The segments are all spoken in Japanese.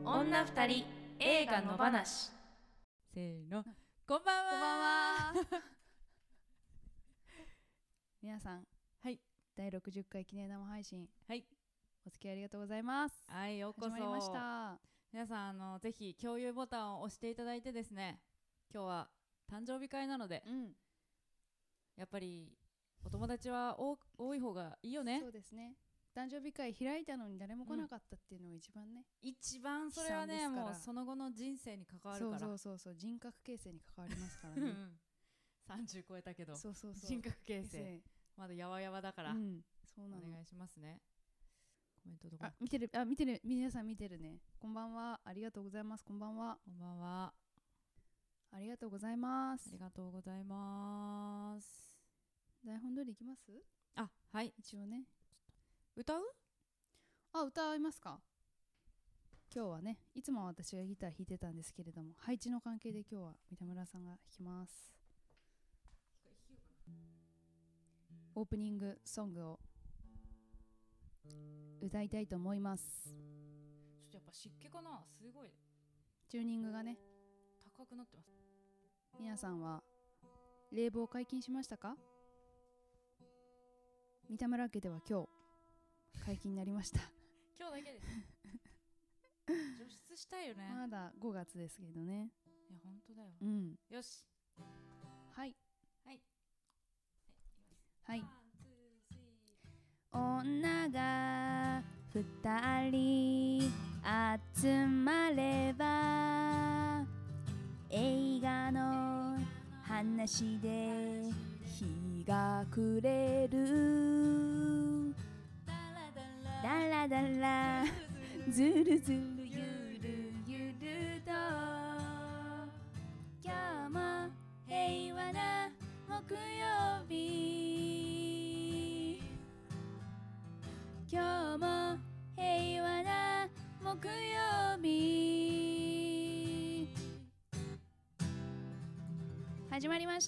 女二人映画の話。 せーの、こんばんは。 こんばんは。皆さん、 はい、 第60回記念生配信、 はい、 お付き合いありがとうございます。 はい、ようこそ。 始まりました。 皆さん、ぜひ共有ボタンを押していただいてですね、今日は誕生日会なので、やっぱりお友達は多い方がいいよね。 そうですね。誕生日会開いたのに誰も来なかったっていうのが一番ね、 一番それはね、 悲惨ですからもうその後の人生に関わるから。 そう人格形成に関わりますからね。 30超えたけどそう人格形成まだやわやわだから、 そうなの。 お願いしますね。コメントどこ？ 見てる、皆さん見てるね。こんばんは、ありがとうございます。こんばんは。 こんばんは。 ありがとうございます。 ありがとうございます。 台本通りいきます？ あ、はい。 一応ね。 歌う？ 歌いますか？今日はね、いつも私がギター弾いてたんですけれども、配置の関係で今日は三田村さんが弾きます。オープニングソングを歌いたいと思います。 ちょっとやっぱ湿気かな、すごいチューニングがね高くなってます。 皆さんは冷房解禁しましたか？三田村家では今日解禁になりました。 今日だけです除湿したいよね。 まだ5月ですけどね。 いや本当だよ。よし、 はいはいはい。女が2人集まれば映画の話で日が暮れる。だらだらずるずるゆるゆると今日も平和な木曜日。今日も平和な木曜日。始まりました。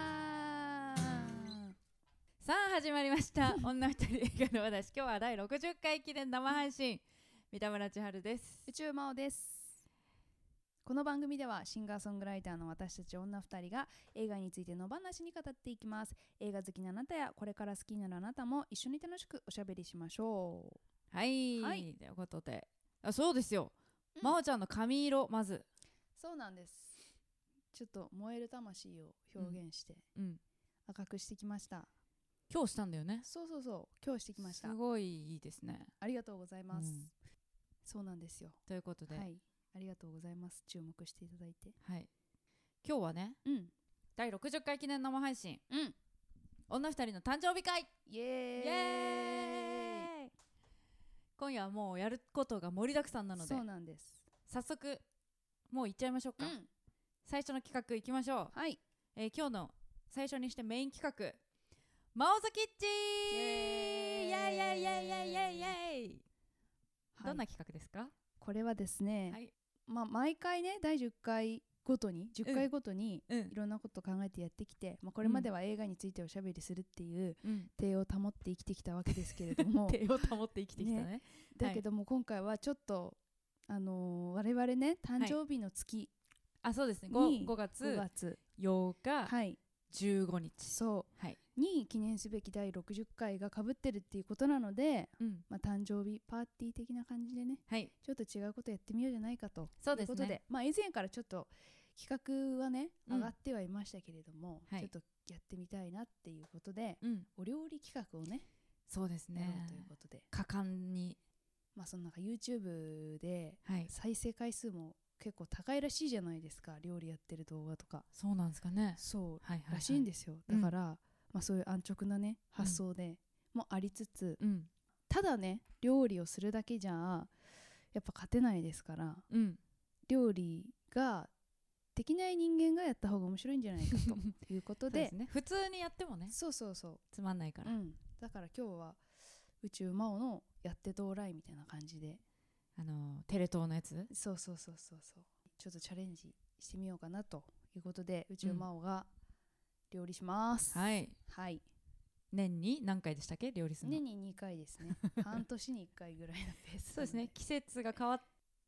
さあ始まりました女二人映画の話。今日は第60回記念生配信、三田村千春です。 宇宙魔王です。この番組ではシンガーソングライターの私たち女2人が映画について野放しに語っていきます。映画好きなあなたやこれから好きになるあなたも一緒に楽しくおしゃべりしましょう。 はい、ということで、そうですよ、真央ちゃんの髪色、まずそうなんです。ちょっと燃える魂を表現して赤くしてきました。 今日したんだよね。 そう今日してきました。 すごいいいですね。 ありがとうございます。そうなんですよ。 ということで、 はい、ありがとうございます。注目していただいて。 はい、今日はね、第60回記念生配信、女二人の誕生日会、 イエーイ、 イエーイ。今夜はもうやることが盛りだくさんなので、 そうなんです。 早速もう行っちゃいましょうか。最初の企画いきましょう。 はい、 今日の最初にしてメイン企画、マオザキッチン、イエーイイエーイイエーイイエーイイエーイ。どんな企画ですか？ これはですね、毎回ね第10回ごとに10回ごとにいろんなことを考えてやってきて、これまでは映画についておしゃべりするっていう体を保って生きてきたわけですけれども体を保って生きてきたね。 だけども今回はちょっと我々ね誕生日の月、 そうですね、5月8日、15日、に記念すべき第60回がかぶってるっていうことなので、誕生日パーティー的な感じでね、ちょっと違うことやってみようじゃないかということで、以前からちょっと企画はね上がってはいましたけれども、ちょっとやってみたいなっていうことで、お料理企画をねそうですね、 やろうということで、 果敢にそのなんか YouTube で再生回数も結構高いらしいじゃないですか、料理やってる動画とか。 そうなんですかね。 そうらしいんですよ。だから、そういう安直なね発想でもありつつ、ただね料理をするだけじゃやっぱ勝てないですから、料理ができない人間がやった方が面白いんじゃないかということで普通にやってもねつまんないから、 だから今日は宇宙魔王のやってどうらいみたいな感じで、 テレ東のやつ、 そうちょっとチャレンジしてみようかなということで、宇宙魔王が料理します。 年に何回でしたっけ、料理するの？ 年に2回ですね。半年に1回ぐらいのペース。 そうですね、季節が変わっ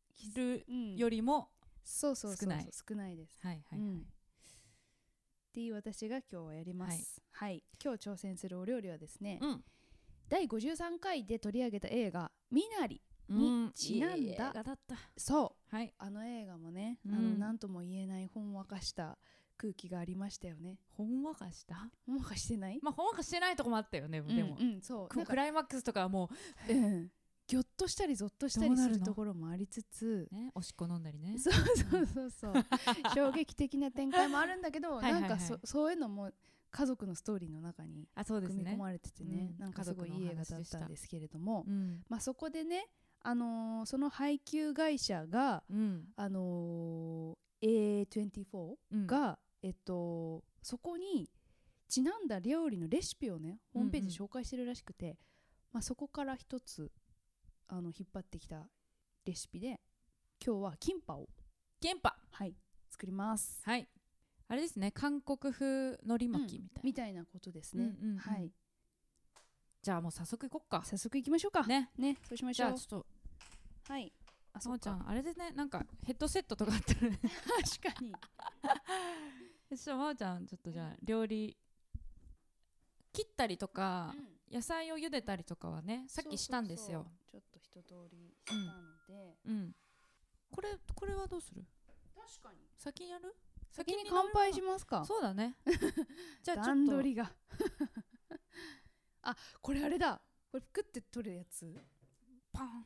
るよりも少ない。 少ないです。 はいはいはい。 っていう私が今日はやります。はい。今日挑戦するお料理はですね、第53回で取り上げた映画ミナリにちなんだ、 いい映画だった。 そう、あの映画もね、何とも言えないほんわかした空気がありましたよね。 ほんわかした？ ほんわかしてない？ まあほんわかしてないとこもあったよね。でも、 そうクライマックスとかはもう、 ぎょっとしたりゾッとしたりするところもありつつ、 ね、おしっこ飲んだりね。 そう衝撃的な展開もあるんだけど、なんかそういうのも家族のストーリーの中に組み込まれててね、なんかすごいいい映画だったんですけれども、まあそこでね、その配給会社が、A24 が、そこにちなんだ料理のレシピをねホームページで紹介してるらしくて、まあ、そこから一つ引っ張ってきたレシピで今日はキンパを作ります。 はい、あれですね、韓国風海苔巻きみたいなことですね。はい、 じゃあもう早速いこっか。 早速いきましょうかね。そうしましょう。 じゃあちょっと、はい、そうちゃんあれですね、なんかヘッドセットとかあったらね確かにまおちゃんちょっとじゃあ料理切ったりとか、野菜を茹でたりとかはねさっきしたんですよ。 ちょっと一通りしたので、 これはどうする？ 確かに先やる？ 先に乾杯しますか。 そうだねじゃあちょっと段取りがあ、これあれだ、これプクって取るやつ、 パン。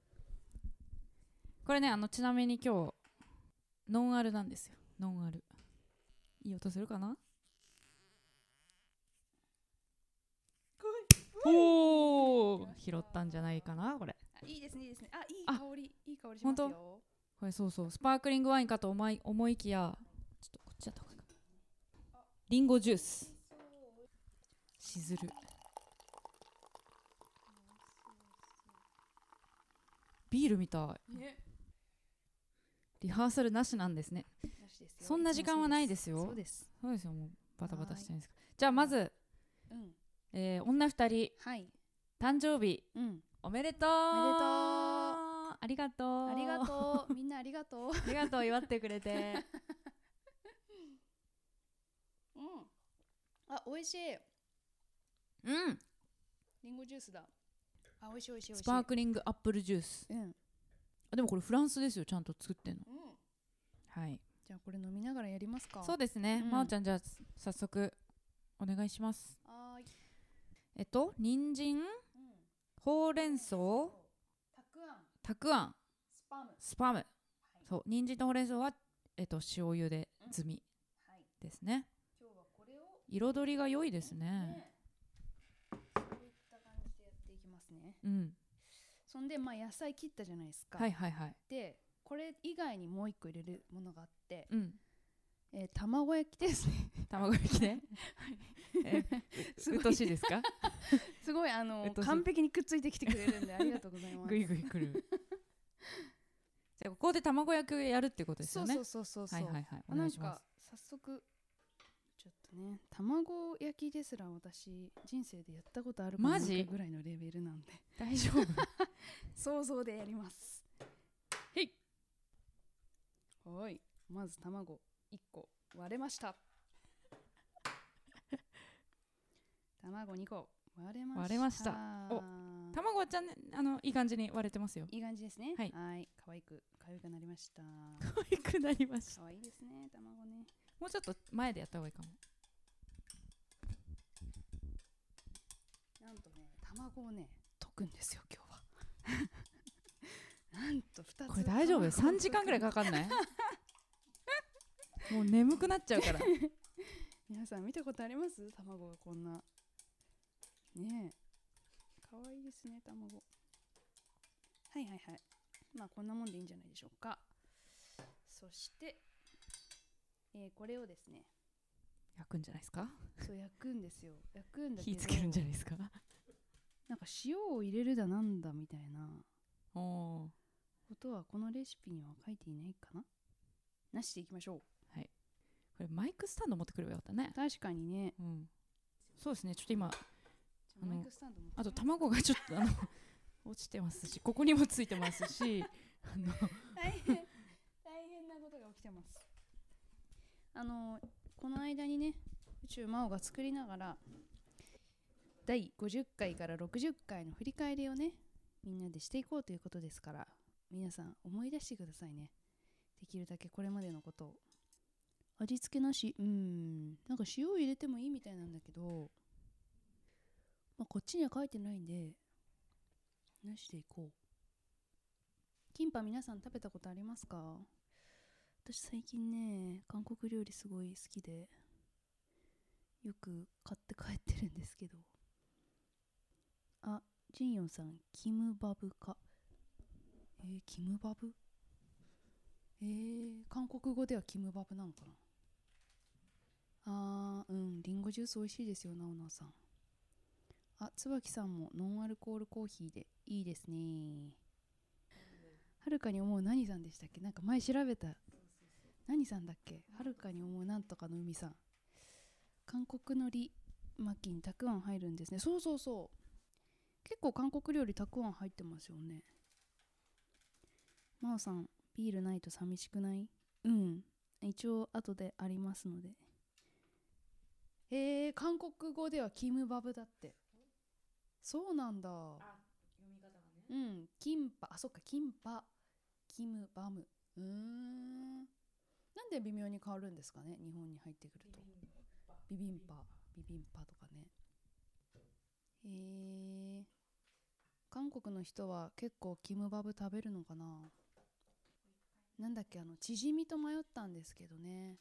これね、ちなみに今日ノンアルなんですよ。ノンアルいい音するかな。おー、拾ったんじゃないかなこれ。 いいですね、いいですね。あ、いい香り、いい香りしますよ。 これそうそう、スパークリングワインかと思いきや、ちょっとこっちだった方がいいか。リンゴジュース。しずる。ビールみたい。リハーサルなしなんですね。そんな時間はないですよ。そうですよ、もうバタバタしてるんですか。じゃあまず、女2人、誕生日、おめでとう。ありがとう。みんなありがとう。 ありがとう、祝ってくれてあ、美味しい。リンゴジュースだ。あ、美味しい美味しい。 スパークリングアップルジュース。でもこれフランスですよ、ちゃんと作ってんの。はい。 じゃあこれ飲みながらやりますか。 そうですね。まおちゃん、じゃあ早速お願いします。人参、ほうれん草、たくあん、スパム。そう、人参とほうれん草は塩茹で済みですね。彩りが良いですね。 そういった感じでやっていきますね。そんでまあ野菜切ったじゃないですか。でこれ以外にもう一個入れるものがあって、卵焼きですね。 卵焼きね。うとしいですか？ すごい完璧にくっついてきてくれるんでありがとうございます。 ぐいぐいくる。じゃあここで卵焼きをやるってことですよね。 そう。 はいはいはい。お願いします。 早速ちょっとね、卵焼きですら私人生でやったことあるかないかぐらいのレベルなんで大丈夫。 想像でやります。へい。はい、まず卵1個割れました。卵2個割れました。お、卵はちゃんね、 いい感じに割れてますよ。 いい感じですね。はい、可愛くなりました。可愛くなりました。 可愛いですね、卵ね。 もうちょっと前でやった方がいいかも。 なんとね、卵をね溶くんですよ今日は。なんと2つ。 これ大丈夫？3時間ぐらいかかんない？もう眠くなっちゃうから。 皆さん見たことあります？卵がこんなねえ、可愛いですね卵。はい。まあこんなもんでいいんじゃないでしょうか。そして、これをですね焼くんじゃないですか？ そう焼くんですよ。焼くんだけど火つけるんじゃないですか？ なんか塩を入れるだなんだみたいなことはこのレシピには書いていないかな。なしでいきましょう。 はい。これマイクスタンド持ってくればよかったね。 確かにね。 そうですね。ちょっと今マイクスタンドあと卵がちょっと落ちてますし、ここにもついてますし、 大変なことが起きてます。この間にね、宇宙魔王が作りながら第50回から60回の振り返りをね、みんなでしていこうということですから、皆さん思い出してくださいね。できるだけこれまでのことを。味付けなし、なんか塩を入れてもいいみたいなんだけど、こっちには書いてないんでなしでいこう。キンパ皆さん食べたことありますか？私最近ね、韓国料理すごい好きでよく買って帰ってるんですけど。あ、ジンヨンさん、キムバブか。キムバブ？韓国語ではキムバブなのかな。リンゴジュース美味しいですよ、なおなおさん。あ、椿さんもノンアルコールコーヒーでいいですね。はるかに思う何さんでしたっけ？なんか前調べた。何さんだっけ？はるかに思うなんとかの海さん。韓国のり巻きにたくあん入るんですね。そうそうそう。結構韓国料理たくあん入ってますよね。まおさん、ビールないと寂しくない？一応後でありますので。韓国語ではキムバブだって。そうなんだ。 読み方がね。 キンパ、そっか、キンパ、キムバム。なんで微妙に変わるんですかね、日本に入ってくると。ビビンパとかね。韓国の人は結構キムバブ食べるのかな。なんだっけ、チヂミと迷ったんですけどね。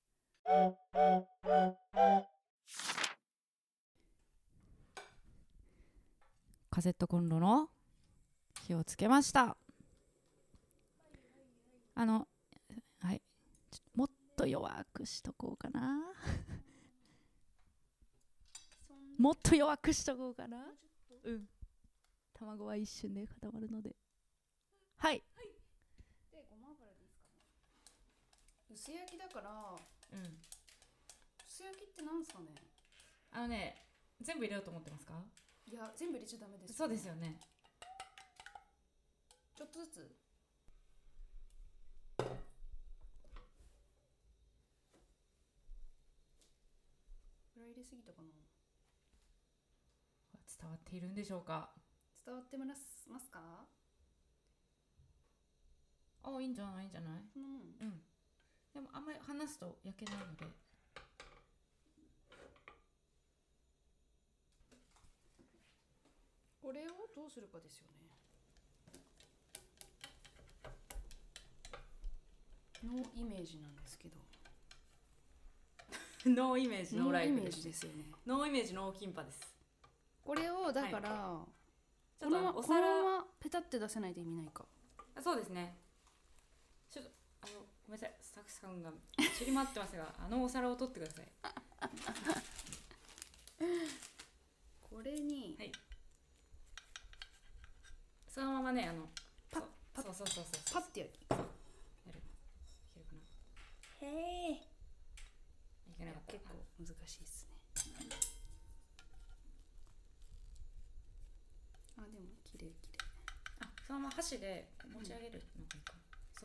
カセットコンロの火をつけました。はい、もっと弱くしとこうかな。もっと弱くしとこうかな。卵は一瞬で固まるので。はい。 で、ごま油でいいですかね。薄焼きだから。薄焼きってなんですかね。 全部入れようと思ってますか？ いや、全部入れちゃダメです、ね。 そうですよね。 ちょっとずつ。これは入れすぎたかな。 伝わっているんでしょうか？ 伝わってますか？ いいんじゃない？でもあんまり離すと焼けないので。 これをどうするかですよね。ノーイメージなんですけど。 ノーイメージノーライフですよね。 ノーイメージノーキンパです。 これをだから、このままペタって出せないと意味ないか。 そうですね。ちょっとごめんなさい、スタッフさんが散り回ってますが、お皿を取ってください。 これに、 はい、そのままね、 パッパッてやる。 いけるかな。 へえ。 いけなかった。 結構難しいですね。でも綺麗。 そのまま箸で持ち上げるのがいいかな。そう。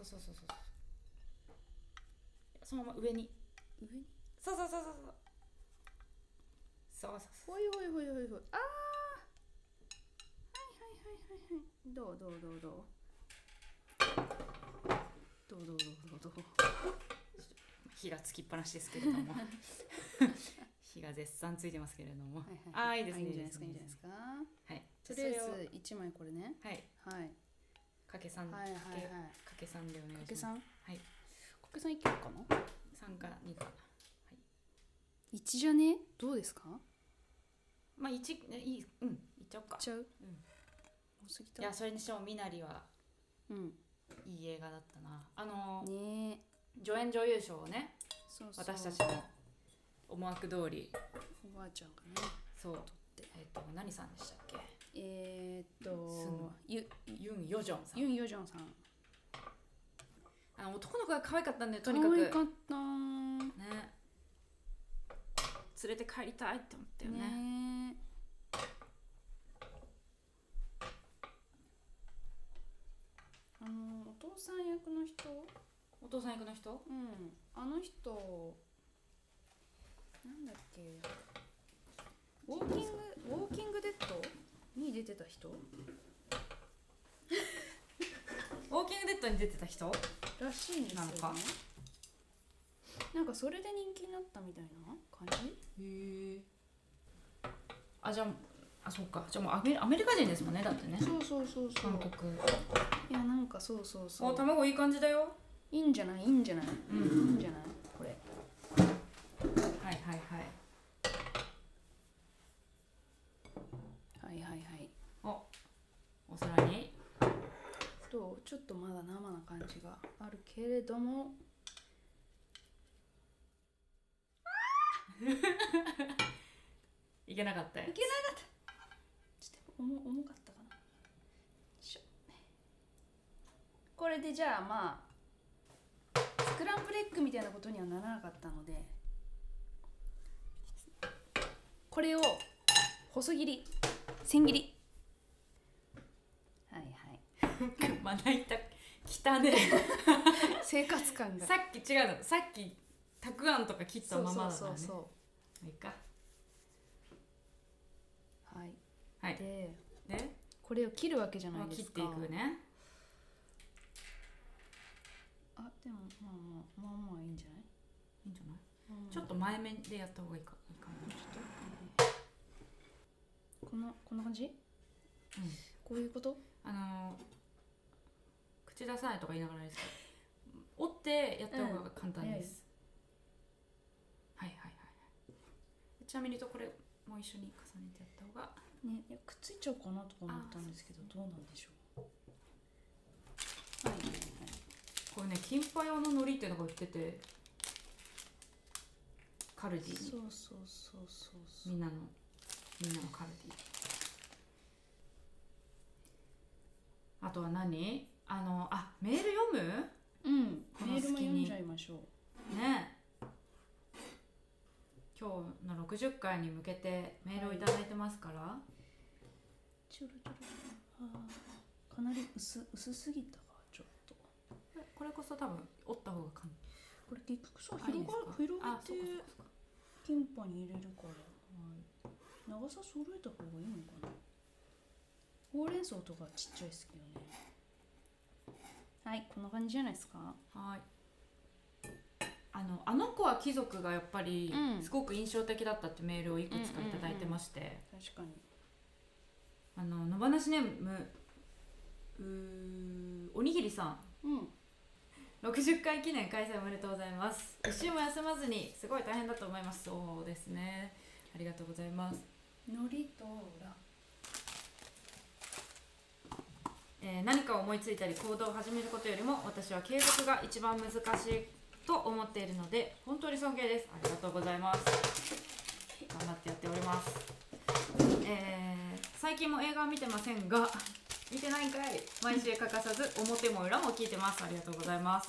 そのまま上に。そう。 ほい。あー。はい。どう。 火がつきっぱなしですけれども。火が絶賛ついてますけれども。いいですね。 いいんじゃないですか。 はい。 とりあえず1枚これね。 はい。かけ3。かけ3でお願いします。はい。 かけ3いけるかな ？3か2か。はい。 1じゃね？どうですか ？1、いっちゃおうか。 いっちゃう？ 多すぎた。いや、それにしてもみなりはいい映画だったな。助演女優賞をね、私たちの思惑通りおばあちゃんがね、 そう、何さんでしたっけ？ ユン・ヨジョンさん。 男の子が可愛かったんだよ、とにかく。 可愛かったね。 連れて帰りたいって思ったよね。 さん役の人、 お父さん役の人、 あの人なんだっけ、ウォーキングデッドに出てた人ウォーキングデッドに出てた人らしいんですよね。なんかそれで人気になったみたいな感じ。 へえ。じゃあそうか、じゃあもうアメリカ人ですもんね、だってね。 そう韓国。 いやなんかそう卵いい感じだよ。 いいんじゃない、いいんじゃない、いいんじゃないこれ。 はいはいお皿にとちょっとまだ生な感じがあるけれどもいけなかった。 ちょっと重かったかな。これでじゃあまあスクランブルエッグみたいなことにはならなかったので、これを細切り、千切り、 まな板汚ね生活感がさっき違うの、さっきたくあんとか切ったままだからね。いいか。はい。でこれを切るわけじゃないですか。 切っていくね。 でもまあいいんじゃない？ いいんじゃない？ちょっと前面でやった方がいいかな。 こんな感じ？こういうこと？ 口出さないとか言いながらですけど、折ってやった方が簡単です。はい。ちなみにこれも一緒に重ねてやった方がね、くっついちゃうかなとか思ったんですけど、どうなんでしょう。 これね、キンパ用の海苔っていうのが売ってて、カルディに。 そうみんなのカルディ。あとは何？メール読む？ メールも読んじゃいましょうね。今日の60回に向けてメールをいただいてますから、 かなり薄すぎたか、ちょっと。 これこそ多分折った方が簡単。 これ結局さ、広げてキンパに入れるから、長さ揃えた方がいいのかな。ほうれん草とかちっちゃいですけどね。はい、こんな感じじゃないですか。 はい。あの子は貴族がやっぱりすごく印象的だったってメールをいくつかいただいてまして、 確かに。 野放しネームおにぎりさん、60回記念開催おめでとうございます。一週も休まずにすごい大変だと思います。そうですね、ありがとうございます。 海苔とラ何かを思いついたり行動を始めることよりも私は継続が一番難しいと思っているので本当に尊敬です。ありがとうございます。頑張ってやっております。最近も映画は見てませんが、見てないんかい。毎週欠かさず表も裏も聞いてます。ありがとうございます。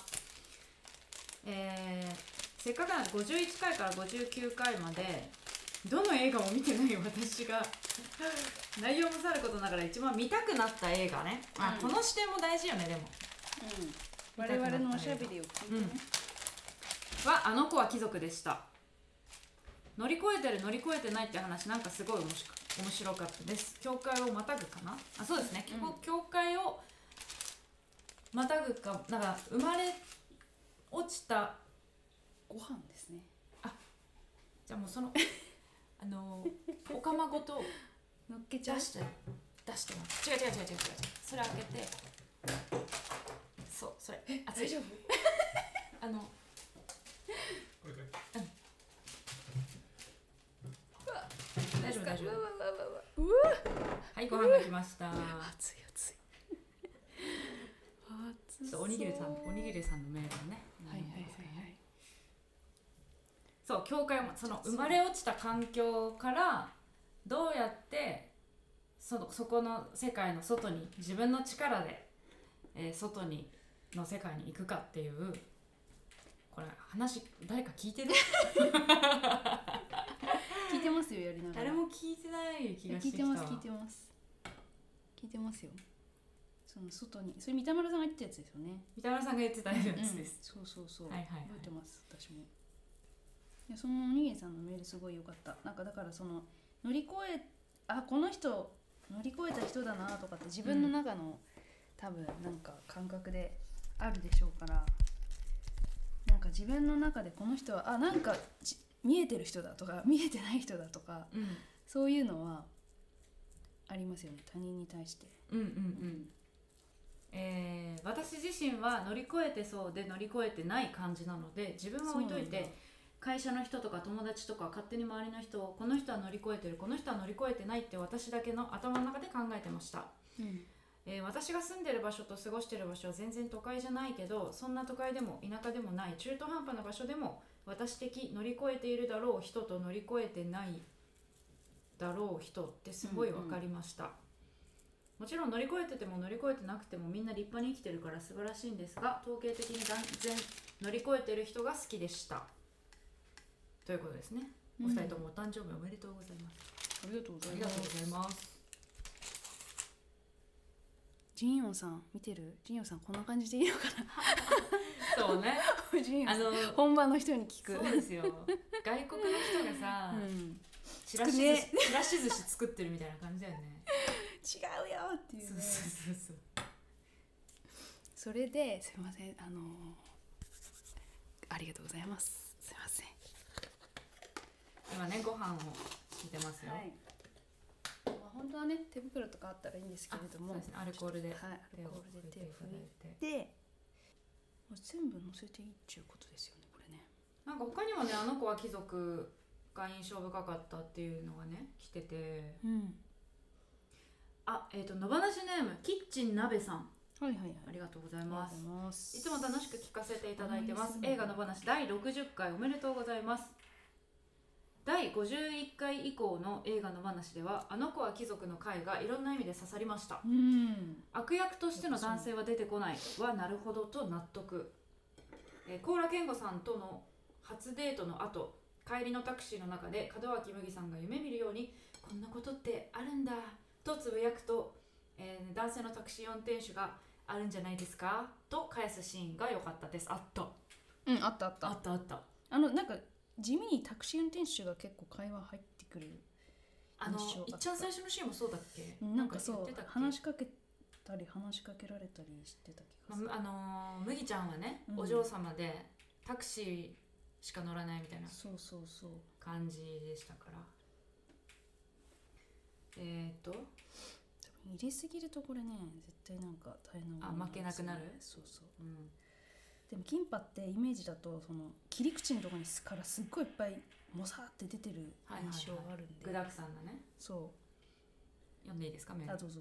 せっかくなので51回から59回までどの映画も見てない私が内容もさることながら一番見たくなった映画ね。この視点も大事よね。でも、 我々のおしゃべりを聞いてね、 あの子は貴族でした。乗り越えてる乗り越えてないって話なんかすごい面白かったです。教会をまたぐかな。そうですね、教会をまたぐか、なんか生まれ落ちたご飯ですね。 じゃあもうそのおかまごと乗っけちゃう。 出しても違うそれ開けて、そうそれ熱い。 大丈夫？ 大丈夫。はい、ご飯が来ました。 熱いおにぎりさんのメールね。 はい。 そう、教会もその生まれ落ちた環境からどうやってそこの世界の外に自分の力で、外の世界に行くかっていう、これ話誰か聞いてる？ 聞いてますよ、やりながら。 誰も聞いてない気がしてきたわ。 聞いてますよ。 その外に、それ三田村さんが言ってたやつですよね。 三田村さんが言ってたやつです、 そうそうそう、 はいはいはい、 覚えてます私も。いやそのおにぎりさんのメールすごい良かった。なんかだからその乗り越え、あこの人乗り越えた人だなとかって自分の中の、多分なんか感覚であるでしょうから、なんか自分の中でこの人はなんか見えてる人だとか見えてない人だとか、そういうのはありますよね、他人に対して。 私自身は乗り越えてそうで乗り越えてない感じなので、自分は置いといて会社の人とか友達とか勝手に周りの人をこの人は乗り越えてるこの人は乗り越えてないって私だけの頭の中で考えてました、私が住んでる場所と過ごしてる場所は全然都会じゃないけど、そんな都会でも田舎でもない中途半端な場所でも私的乗り越えているだろう人と乗り越えてないだろう人ってすごい分かりました、もちろん乗り越えてても乗り越えてなくてもみんな立派に生きてるから素晴らしいんですが、統計的に断然乗り越えてる人が好きでしたということですね、お二人ともお誕生日おめでとうございます。 ありがとうございます。 ありがとうございます。 ジンヨンさん見てる？ジンヨンさんこんな感じでいいのかなそうねジンヨンさん本場の人に聞く。 そうですよ、外国の人がさ、ちらし寿司作ってるみたいな感じだよね違うよっていうね。 そうそれですいません、ありがとうございます。すいません。 今ねご飯を聞いてますよ、 はい、まあ、本当はね手袋とかあったらいいんですけれども、 そうですね、アルコールで、 はい、アルコールで手を拭いてもう全部乗せていいっていうことですよね、これね。 なんか他にもね、あの子は貴族が印象深かったっていうのがね来てて、野放しネームキッチン鍋さん、 はいはいはい、 ありがとうございます。いつも楽しく聞かせていただいてます。映画の話第60回おめでとうございます。第51回以降の映画の話では、あの子は貴族の回がいろんな意味で刺さりました。悪役としての男性は出てこないはなるほどと納得。高良健吾さんとの初デートの後、帰りのタクシーの中で門脇麦さんが夢見るようにこんなことってあるんだとつぶやくと、男性のタクシー運転手があるんじゃないですかと返すシーンが良かったです。あった。 あったあったあったあった。 なんか地味にタクシー運転手が結構会話入ってくる一番最初のシーンもそうだっけ？ なんかそう話しかけたり話しかけられたりしてた気がする。 麦ちゃんはね、お嬢様でタクシーしか乗らないみたいな感じでしたから。多分入れすぎるとこれね絶対なんか大変なもの、 負けなくなる。 そうそう、でもキンパってイメージだとその切り口のところにからすっごいいっぱいもさって出てる印象があるんで、 具だくさんだね。 そう読んでいいですか？メール。 どうぞ。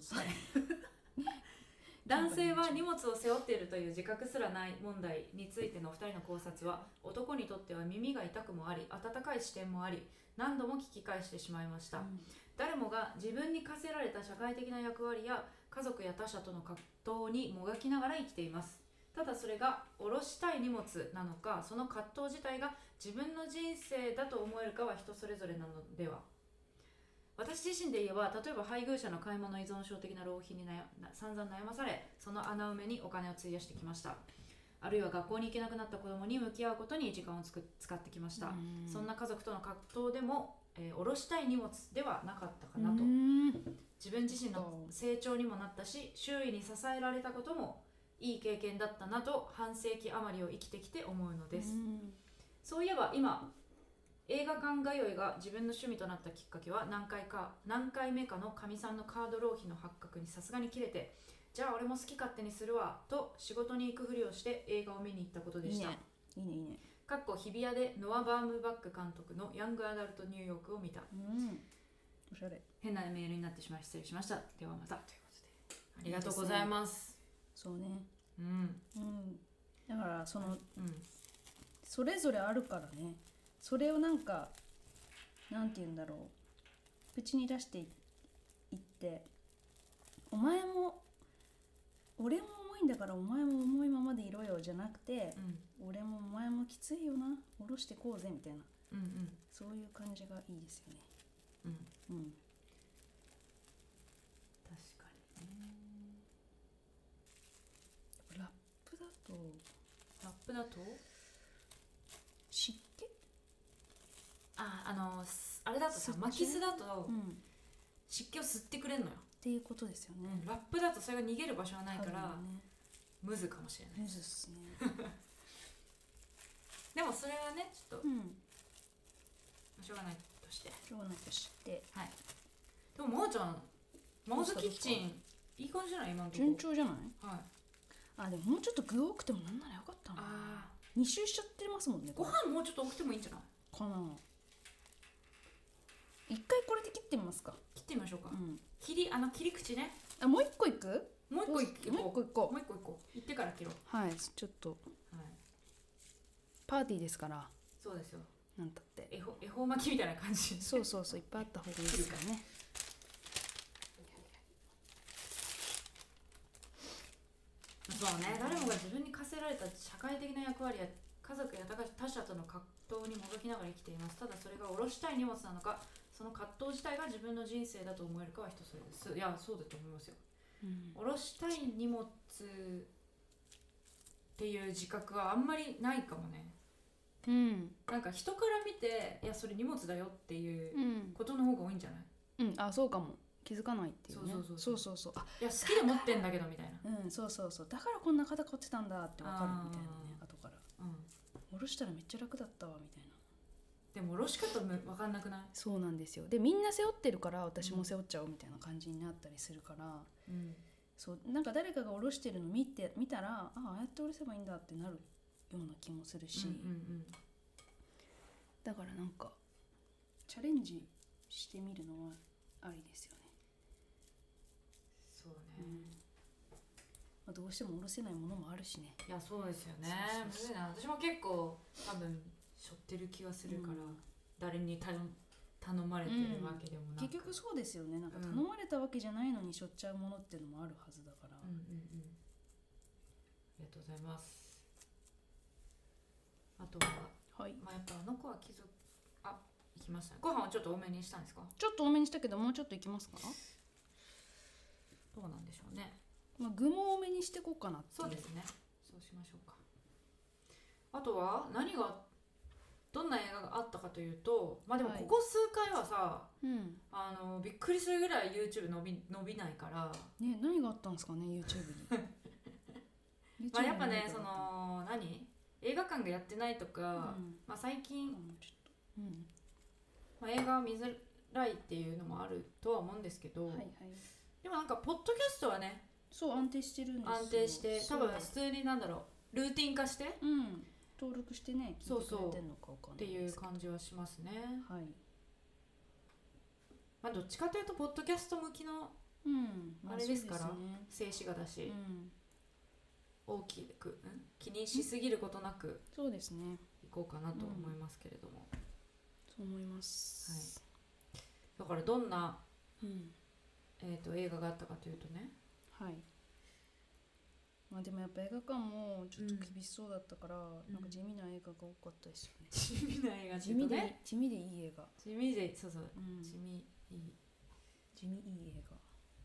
男性は荷物を背負っているという自覚すらない問題についての2人の考察は、男にとっては耳が痛くもあり温かい視点もあり、何度も聞き返してしまいました、誰もが自分に課せられた社会的な役割や家族や他者との葛藤にもがきながら生きています。ただそれが下ろしたい荷物なのか、その葛藤自体が自分の人生だと思えるかは人それぞれなのでは。私自身で言えば、例えば配偶者の買い物依存症的な浪費に散々悩まされ、その穴埋めにお金を費やしてきました。あるいは学校に行けなくなった子供に向き合うことに時間を使ってきました。そんな家族との葛藤でも、下ろしたい荷物ではなかったかなと。自分自身の成長にもなったし、周囲に支えられたこともいい経験だったなと半世紀余りを生きてきて思うのです。そういえば今映画館通いが自分の趣味となったきっかけは、何回目かのかみさんのカード浪費の発覚にさすがに切れて、じゃあ俺も好き勝手にするわと仕事に行くふりをして映画を見に行ったことでした。 いいね。 かっこ日比谷でノア・バームバック監督のヤングアダルトニューヨークを見た。 おしゃれ。 変なメールになってしまい失礼しました。ではまたということで、ありがとうございます。 そうね。だからそれぞれあるからね。それをなんて言うんだろう、口に出していって、俺も重いんだからお前も重いままでいろよじゃなくて、俺もお前もきついよな、下ろしてこうぜみたいな、そういう感じがいいですよね。 確かにね。 だと湿気、 あれだとさ、巻きすだと湿気を吸ってくれるのよっていうことですよね。 ラップだとそれが逃げる場所はないから、ムズかもしれない。 ムズっすねでもそれはねちょっと、しょうがないとしてはい。 でもまーちゃんマウスキッチンいい感じじゃない？今のとこ順調じゃない？ はい。 でももうちょっと具多くてもなんならよかったな。2周しちゃってますもんね。 ご飯もうちょっと多くてもいいんじゃないかな。一回これで切ってみますか。 切ってみましょうか。切り口ね。 もう一個いく？ もう一個いこう。行ってから切ろう。 はい、ちょっと、パーティーですから。 そうですよ。 なんたって恵方巻きみたいな感じ。 そういっぱいあった方がいいですからね。 そうね、誰もが自分に課せられた社会的な役割や家族や他者との葛藤にもがきながら生きています。ただそれが下ろしたい荷物なのか、その葛藤自体が自分の人生だと思えるかは人それです。いや、そうだと思いますよ。下ろしたい荷物っていう自覚はあんまりないかもね。なんか人から見て、いやそれ荷物だよっていうことの方が多いんじゃない？ そうかも。気づかないっていうね。そう。 いや好きで持ってんだけどみたいな。 そう。だからこんな肩凝ってたんだって分かるみたいなね。後から。下ろしたらめっちゃ楽だったわみたいな。 でも下ろし方分かんなくない？ そうなんですよ。でみんな背負ってるから私も背負っちゃおうみたいな感じになったりするから、そうなんか誰かが下ろしてるの見たらああやって下ろせばいいんだってなるような気もするし、だからなんかチャレンジしてみるのはありですよね。 そうね。 どうしても下ろせないものもあるしね。 いやそうですよね。むずいな。私も結構多分背負ってる気がするから、誰に頼まれてるわけでもなく、 結局そうですよね。なんか頼まれたわけじゃないのに背負っちゃうものっていうのもあるはずだから。ありがとうございます。あとは、やっぱ子は貴族行きましたね。ご飯はちょっと多めにしたんですか？ ちょっと多めにしたけどもうちょっといきますか？ どうなんでしょうね。 具も多めにしていこうかなって。 そうですね。そうしましょうか。あとはどんな映画があったかというと、でもここ数回はさ、びっくりするぐらい YouTube 伸びないからね。何があったんですかね YouTube にやっぱね、映画館がやってないとか、最近、映画を見づらいっていうのもあるとは思うんですけど、でもなんかポッドキャストはね、 安定してるんですよ。 安定して多分普通にルーティン化して、 登録してね、聞いてくれてんのかわかんないですけどっていう感じはしますね。どっちかというとポッドキャスト向きのあれですから、静止画だし、大きく気にしすぎることなくそうですねいこうかなと思いますけれども、 そう思います。 だからどんな、映画があったかというとね、 でもやっぱ映画館もちょっと厳しそうだったから、なんか地味な映画が多かったですよね。 地味な映画って言うとね、地味でいい映画。 地味で、そうそう、地味いい映画。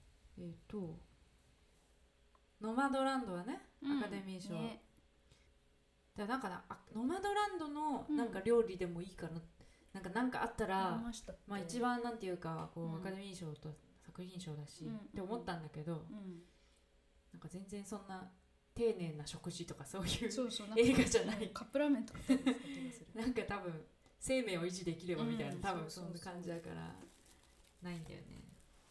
ノマドランドはね、アカデミー賞。だなんかノマドランドのなんか料理でもいいかな、なんかあったら、一番なんていうかこう、アカデミー賞と作品賞だし、って思ったんだけど、なんか全然そんな丁寧な食事とかそういう映画じゃない。 カップラーメンとかなんか多分生命を維持できればみたいな、多分そんな感じだからないんだよね。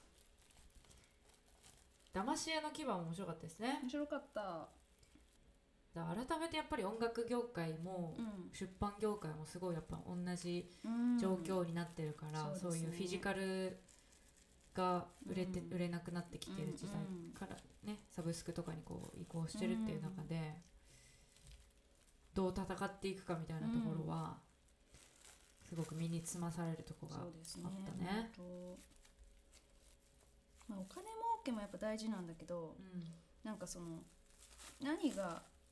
騙し屋の牙も面白かったですね。 面白かった。 改めてやっぱり音楽業界も、出版業界もすごいやっぱ同じ状況になってるから、そういうフィジカルが売れなくなってきてる時代からね、サブスクとかにこう移行してるっていう中で、どう戦っていくかみたいなところは、すごく身につまされるところがあったね。 お金儲けもやっぱ大事なんだけど、なんかその何に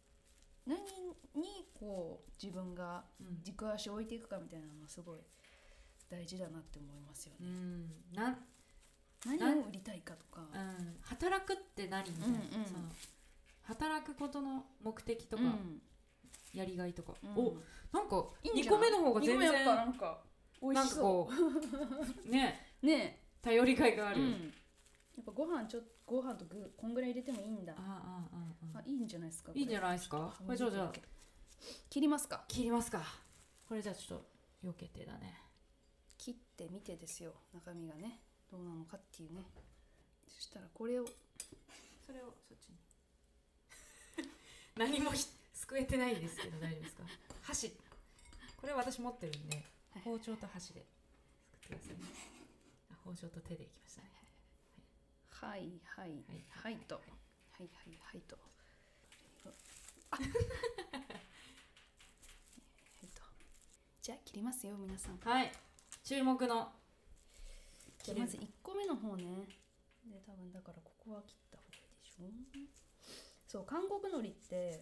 こう自分が軸足を置いていくかみたいなのはすごい大事だなって思いますよね。何を売りたいかとか、 働くって何みたいな、その働くことの目的とか、 やりがいとか、お、なんか2個目の方が全然なんか美味しそう。 ねね、 頼りがいがある。やっぱご飯と具こんぐらい入れてもいいんだ。いいんじゃないですか。 いいんじゃないですか。これじゃあ切りますか。 これじゃあちょっと避けてだね。 切ってみてですよ、中身がねどうなのかっていうね。そしたらそれをそっちに何もすくえてないんですけど大丈夫ですか。箸、これ私持ってるんで、包丁と箸ですくってくださいね。包丁と手でいきましたね。 はいとじゃあ切りますよ皆さん。 はい、注目の。 じゃあまず1個目の方ね。で多分だからここは切った方がいいでしょ。そう、韓国海苔って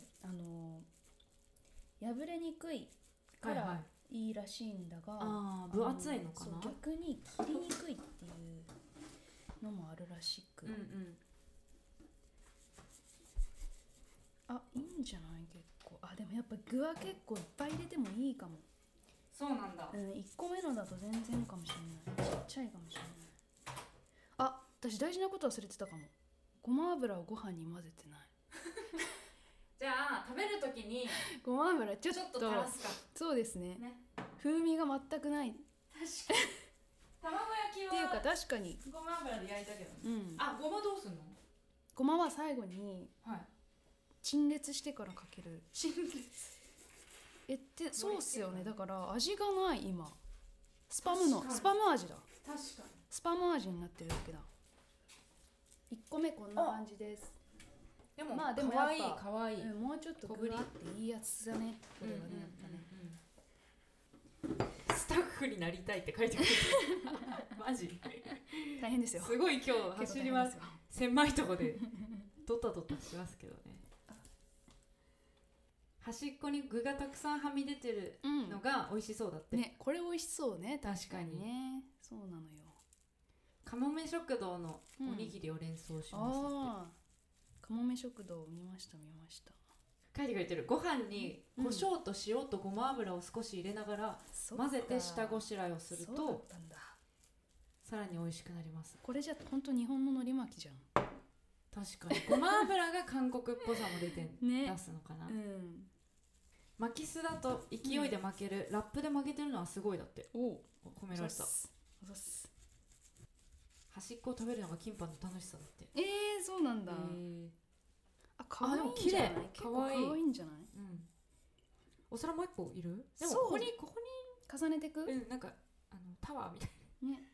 破れにくいからいいらしいんだが、 分厚いのかな。 逆に切りにくいっていうのもあるらしく、あ、いいんじゃない。結構でもやっぱ具は結構いっぱい入れてもいいかも。 そうなんだ。 1個目のだと全然かもしれない。ちっちゃいかもしれない。私大事なこと忘れてたかも。ごま油をご飯に混ぜてない。 じゃあ食べるときにごま油ちょっと垂らすか。 そうですね。風味が全くない。 確かに。卵焼きはっていうか確かにごま油で焼いたけどね。ごまどうすんの。 ごまは最後に陳列してからかける。 陳列ってそうっすよね。だから味がない今。スパム味だ。 確かに。 スパム味になってるだけだ。1個目こんな感じです。 でもかわいいかわいい。 もうちょっと具あっていいやつだね。これはね、やっぱね。 スタッフになりたいって書いてくれてマジ大変ですよ。 すごい今日走ります。狭いとこでドタドタしますけどね。端っこに具がたくさんはみ出てるのが美味しそうだって。 ね、これ美味しそうね。確かにね。そうなのよ。 かもめ食堂のおにぎりを連想しますって。 かもめ食堂見ました。 書いてくれてる。ご飯に胡椒と塩とごま油を少し入れながら混ぜて下ごしらえをするとさらに美味しくなります。 これじゃ本当日本の海苔巻きじゃん。 確かにごま油が韓国っぽさも出すのかな。巻きすだと勢いで巻ける、ラップで巻けてるのはすごいだって。褒められた。端っこを食べるのがキンパの楽しさだって。 そうなんだ。かわいいんじゃない。かわいいんじゃない。 お皿もう一個いる。でもここに重ねてく。 なんかタワーみたいなね。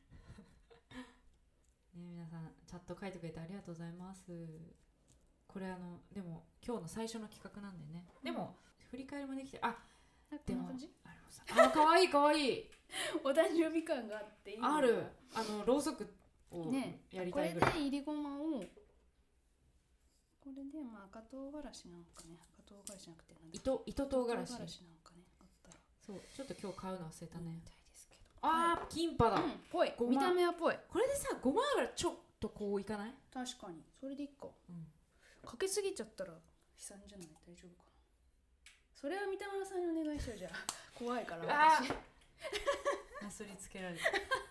皆さんチャット書いてくれてありがとうございます。これでも今日の最初の企画なんでね。でも振り返りもできて、でもかわいいかわいい。 お誕生日感があっていい。 ある。ろうそくをやりたいぐらい。 これでいりごまを。これで赤唐辛子なんかね。赤唐辛子じゃなくて糸唐辛子なんかねあったら。 そう、ちょっと今日買うの忘れたね。 みたいですけど。 キンパだ。 ぽい。見た目はぽい。 これでさ、ごま油ちょっとこういかない？ 確かに。それでいっか。かけすぎちゃったら悲惨じゃない？大丈夫かな。それは三田村さんにお願いしよう。じゃあ怖いから私。 なすりつけられた。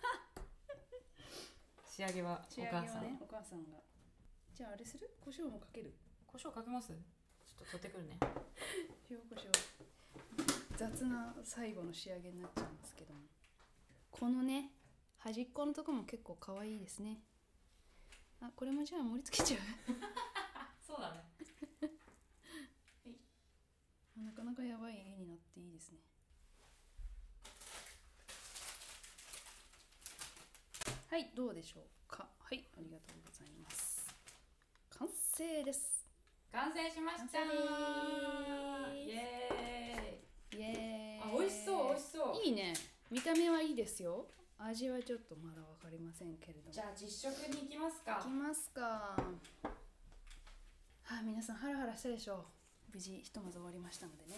仕上げはお母さん。 お母さんが。じゃああれする？胡椒もかける？ 胡椒かけます？ちょっと取ってくるね。 塩胡椒。雑な最後の仕上げになっちゃいますけども。このね、端っこのとこも結構可愛いですね。これもじゃあ盛り付けちゃう。 そうだね。 なかなかやばい絵になっていいですね。はい、どうでしょうか。はい、ありがとうございます。完成です。 完成しました。イエーイ。イエーイ。美味しそう美味しそう。 いいね。見た目はいいですよ。味はちょっとまだわかりませんけれども。 じゃあ実食に行きますか。 行きますか。皆さんハラハラしたでしょう。無事ひとまず終わりましたのでね。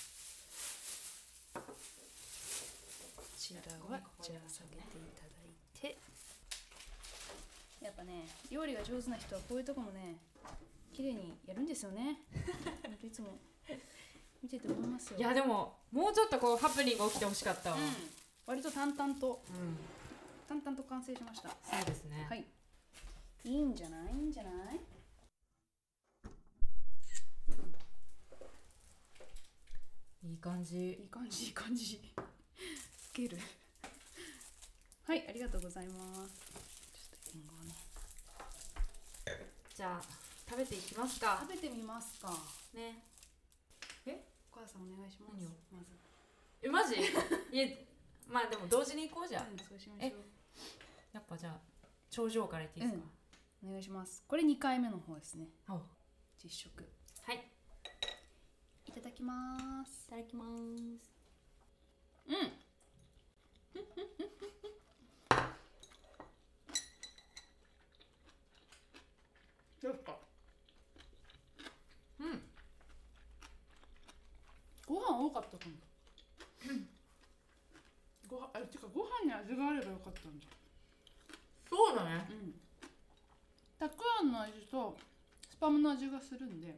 こちらはじゃあ下げていただいて、やっぱね、料理が上手な人はこういうとこもね綺麗にやるんですよね。いつも見てて思いますよ。 いやでももうちょっとこうハプニング起きてほしかったわ、 割と淡々と、淡々と完成しました。 そうですね。 はい。いいんじゃない？いいんじゃない？ いい感じ。 いい感じ、いい感じ。つける。はい、ありがとうございます。ちょっとリンゴをね。 じゃあ食べていきますか。 食べてみますか。 ね。 お母さんお願いします。 何を？ まず。 マジ？いや、まあでも同時に行こうじゃん。 そうしましょう。 やっぱじゃあ頂上からいっていいですか？ お願いします。これ2回目の方ですね。実食。 はい。 いただきます。 いただきます。 どうですか？ご飯多かったかも。てかご飯に味があればよかったんだ。 そうだね。 たくあんの味とスパムの味がするんで、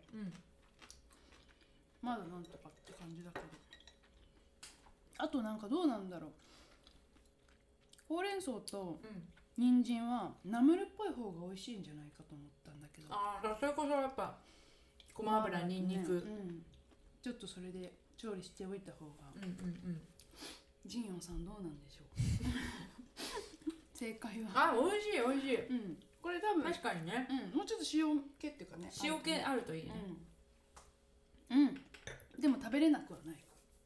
まだなんとかって感じだけど、あとなんかどうなんだろう、ほうれん草と人参はナムルっぽい方が美味しいんじゃないかと思ったんだけど、 それこそやっぱごま油、にんにく、 ちょっとそれで調理しておいた方が。ジンヨンさんどうなんでしょう？正解は美味しい美味しい。 これ多分確かにね。 もうちょっと塩気っていうかね。 塩気あるといいね。 でも食べれなくはない。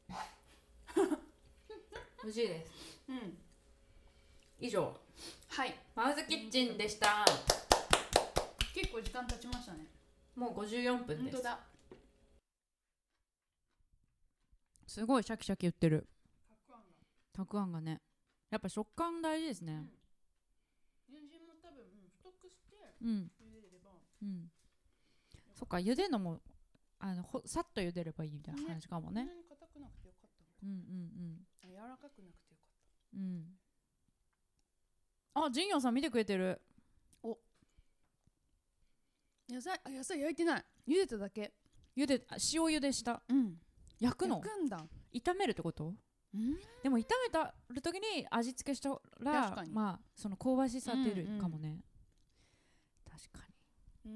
美味しいです。以上。 はい。 マウズキッチンでした。 結構時間経ちましたね。 もう54分です。 本当だ。 すごいシャキシャキ言ってる。たくあんがね。やっぱ食感大事ですね。 人参も多分太くして茹でれば。 そっか、茹でるのもさっと茹でればいいみたいな感じかもね。 硬くなくてよかったのか。柔らかくなくてよかった。 ジンヨンさん見てくれてる。 野菜焼いてない。茹でただけ。 塩茹でした。焼くの？ 焼くんだ。 炒めるってこと？でも炒めたる時に味付けしたらまあその香ばしさ出るかもね。確かに。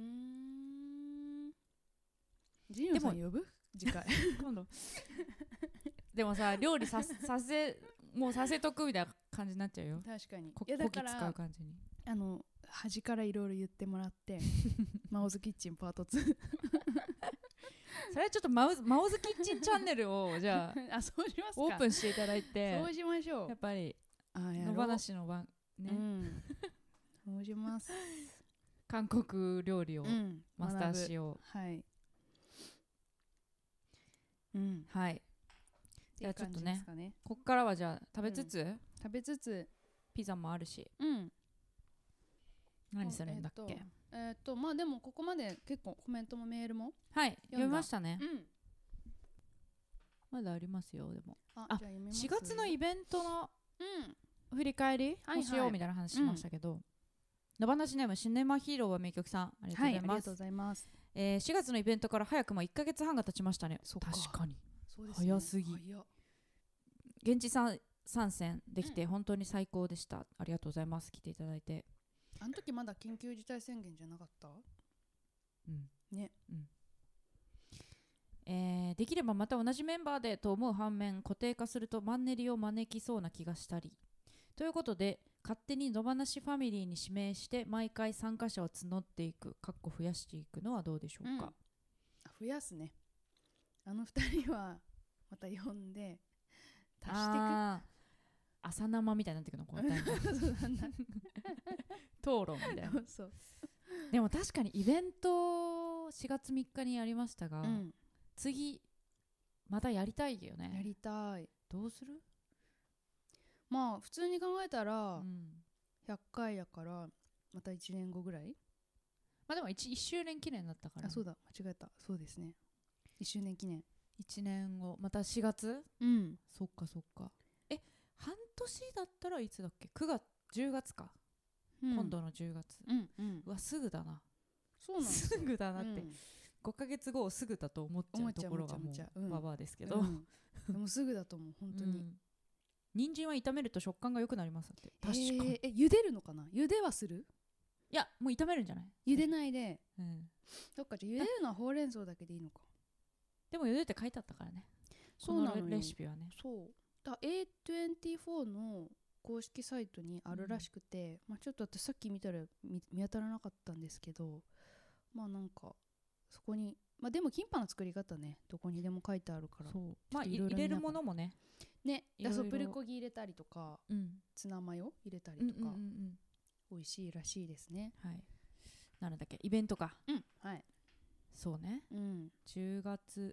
ジンヨンさん呼ぶ？次回今度。でもさ、料理させとくみたいな感じになっちゃうよ。 確かに。 こき使う感じに。 端からいろいろ言ってもらってマオズキッチンパート2 それはちょっとマオズキッチンチャンネルをじゃあそうしますか。 オープンしていただいて、 そうしましょう。 やっぱり野放しの番ね、 そうします。 韓国料理をマスターしよう。 はいはい。じゃあちょっとね、こっからはじゃあ食べつつピザもあるし、何するんだっけ？ まあでもここまで結構コメントもメールも読みましたね。まだありますよ。でも4月のイベントの振り返りをしようみたいな話しましたけど、野放しネームシネマヒーローは名曲さん、ありがとうございます。ありがとうございます。4月のイベントから早くも1ヶ月半が経ちましたね。確かに早すぎ。現地参戦できて本当に最高でした。ありがとうございます。来ていただいて。 あの時まだ緊急事態宣言じゃなかった？ね。 できればまた同じメンバーでと思う反面、固定化するとマンネリを招きそうな気がしたりということで、勝手に野放しファミリーに指名して毎回参加者を募っていく増やしていくのはどうでしょうか？ 増やすね。2人はまた呼んで足していく。 朝生みたいになってくのこう討論みたいな。でも確かにイベント4月3日にやりましたが、次またやりたいよね。 やりたい。 どうする？ まあ普通に考えたら100回やからまた1年後ぐらい。 まあでも 1周年記念だったから、 そうだ、間違えた。そうですね、1周年記念。 1年後また4月。そっかそっか。半年だったらいつだっけ？9月10月か、今度の10月。うわすぐだな。 そうなんですよ。 すぐだなって、 5ヶ月後をすぐだと思っちゃうところがもうババアですけど、 でもすぐだと思う本当に。 人参は炒めると食感が良くなりますって。確かに。 茹でるのかな？茹ではする？ いやもう炒めるんじゃない？ 茹でないで。そっか、じゃあ茹でるのはほうれん草だけでいいのか。 でも茹でって書いてあったからね。そうなのよ。レシピはね。 そうだ。A24 の公式サイトにあるらしくて、ちょっと私さっき見たら見当たらなかったんですけど、なんかそこにでもキンパの作り方ね、どこにでも書いてあるから。 そう入れるものもね。 プルコギ入れたりとか、ツナマヨ入れたりとか、美味しいらしいですね。 はい。なんだっけ、イベントか。 はい。 そうね。10月。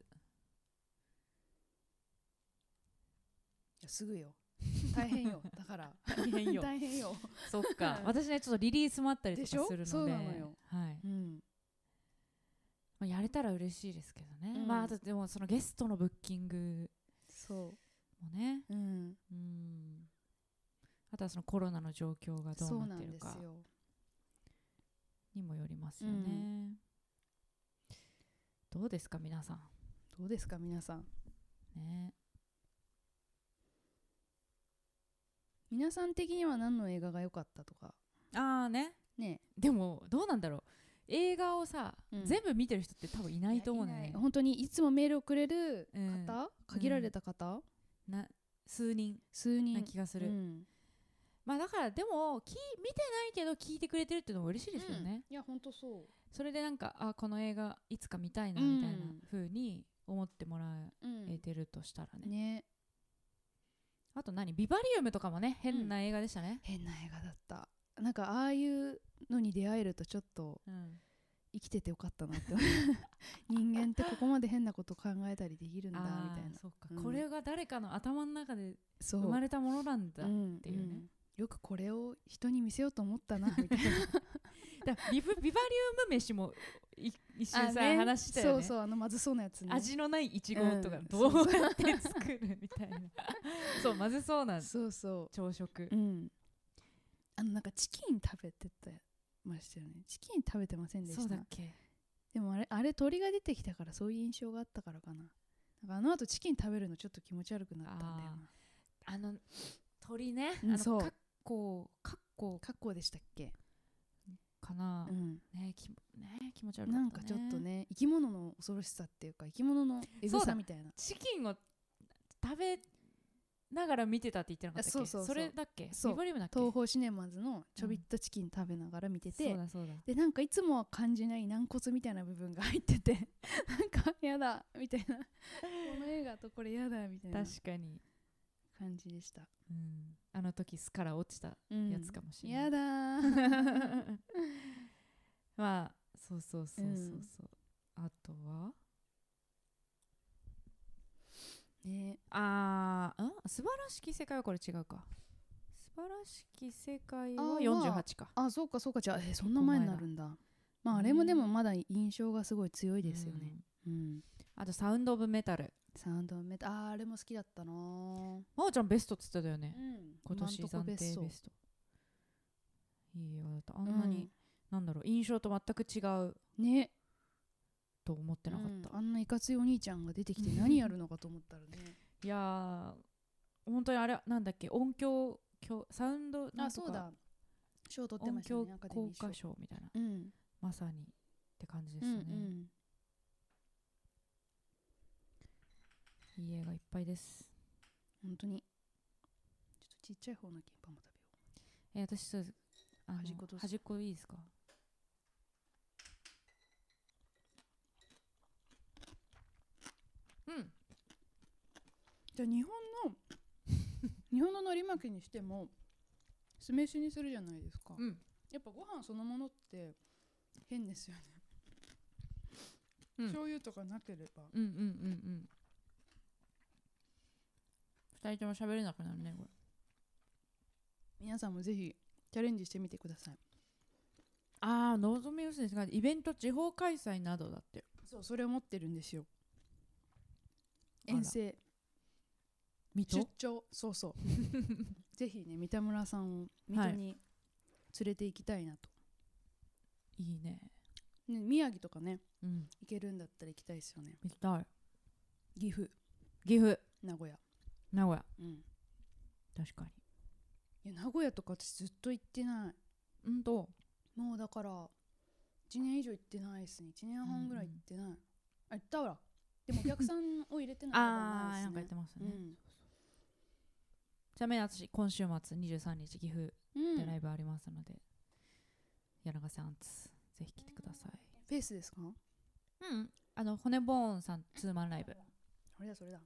いやすぐよ。大変よ。だから大変よ。 大変よ。 そっか。私ねちょっとリリースもあったりとかするので。 そうなのよ。 はい。やれたら嬉しいですけどね。あとでもそのゲストのブッキング。もね。あとはそのコロナの状況がどうなってるかにもよりますよね。どうですか皆さん。 どうですか皆さん。 ね。 皆さん的には何の映画が良かったとか。 ね。でもどうなんだろう。映画をさ、全部見てる人って多分いないと思うね。 本当にいつもメールをくれる方、限られた方、 数人な気がする。だからでも見てないけど聞いてくれてるっていうのも嬉しいですよね。 いや本当そう。 それでなんかこの映画いつか見たいなみたいな風に思ってもらえてるとしたらね。あとビバリウムとかもね、変な映画でしたね。 変な映画だった。なんかああいうのに出会えるとちょっと生きててよかったなって人間ってここまで変なこと考えたりできるんだみたいな。 そうか、これが誰かの頭の中で生まれたものなんだっていうね。 よくこれを人に見せようと思ったなみたいな。 ビバリウム飯も一瞬さ話したよね。 そうまずそうなやつね。 味のないイチゴとかどうやって作るみたいな。そうまずそうなん。朝食。 なんかチキン食べてましたよね。チキン食べてませんでした？ そうだっけ。 でもあれ鳥が出てきたからそういう印象があったからかな。なんか後チキン食べるのちょっと気持ち悪くなったんだよな。 鳥ね。カッコでしたっけかな。気持ち悪かったね。 なんかちょっとね、生き物の恐ろしさっていうか生き物のエグさみたいな。 チキンを食べながら見てたって言ってなかったっけ。それだっけ。ビバリウムだっけ。 東宝シネマズのちょびっとチキン食べながら見てて、 そうだでなんかいつもは感じない軟骨みたいな部分が入っててなんかやだみたいなこの映画とこれやだみたいな確かに感じでした。 あの時巣から落ちたやつかもしれない。 やだそうあとは素晴らしき世界はこれ違うか。素晴らしき世界は48か。 そうかじゃあそんな前になるんだ。あれもでもまだ印象がすごい強いですよね。 あとサウンドオブメタル。 あれも好きだったな。 真央ちゃんベストっつってたよね。今年暫定ベスト。いい映画だった。あんなに印象と全く違うねと思ってなかった。 あんないかついお兄ちゃんが出てきて何やるのかと思ったらね。 いや本当にあれなんだっけ、音響サウンドなんとか。 そうだ、賞取ってましたね。 音響効果賞みたいな。まさにって感じですよね。いい映画いっぱいです。 本当に。ちょっとちっちゃい方のキンパも食べよう。 私端っこいいですか。 じゃあ日本の海苔巻きにしても酢飯にするじゃないですか。やっぱご飯そのものって変ですよね。醤油とかなければ。 2人とも喋れなくなるねこれ。 皆さんもぜひチャレンジしてみてください。 のぞみですね。イベント地方開催などだって。 それを持ってるんですよ。遠征出張ぜひね三田村さんを水戸に連れて行きたいなと。 いいね。 ね、宮城とかね、行けるんだったら行きたいですよね。 行きたい。 岐阜、名古屋、 確かに。いや名古屋とか私ずっと行ってない。もうだから1年以上行ってないですね。1年半ぐらい行ってない。あ、行ったわ。でもお客さんを入れてないからないですね。なんか言ってましたね。ちなみに私今週末23日岐阜でライブありますので、柳瀬アンツぜひ来てください。 ペースですか？ 骨ボーンさんツーマンライブ。 それだ。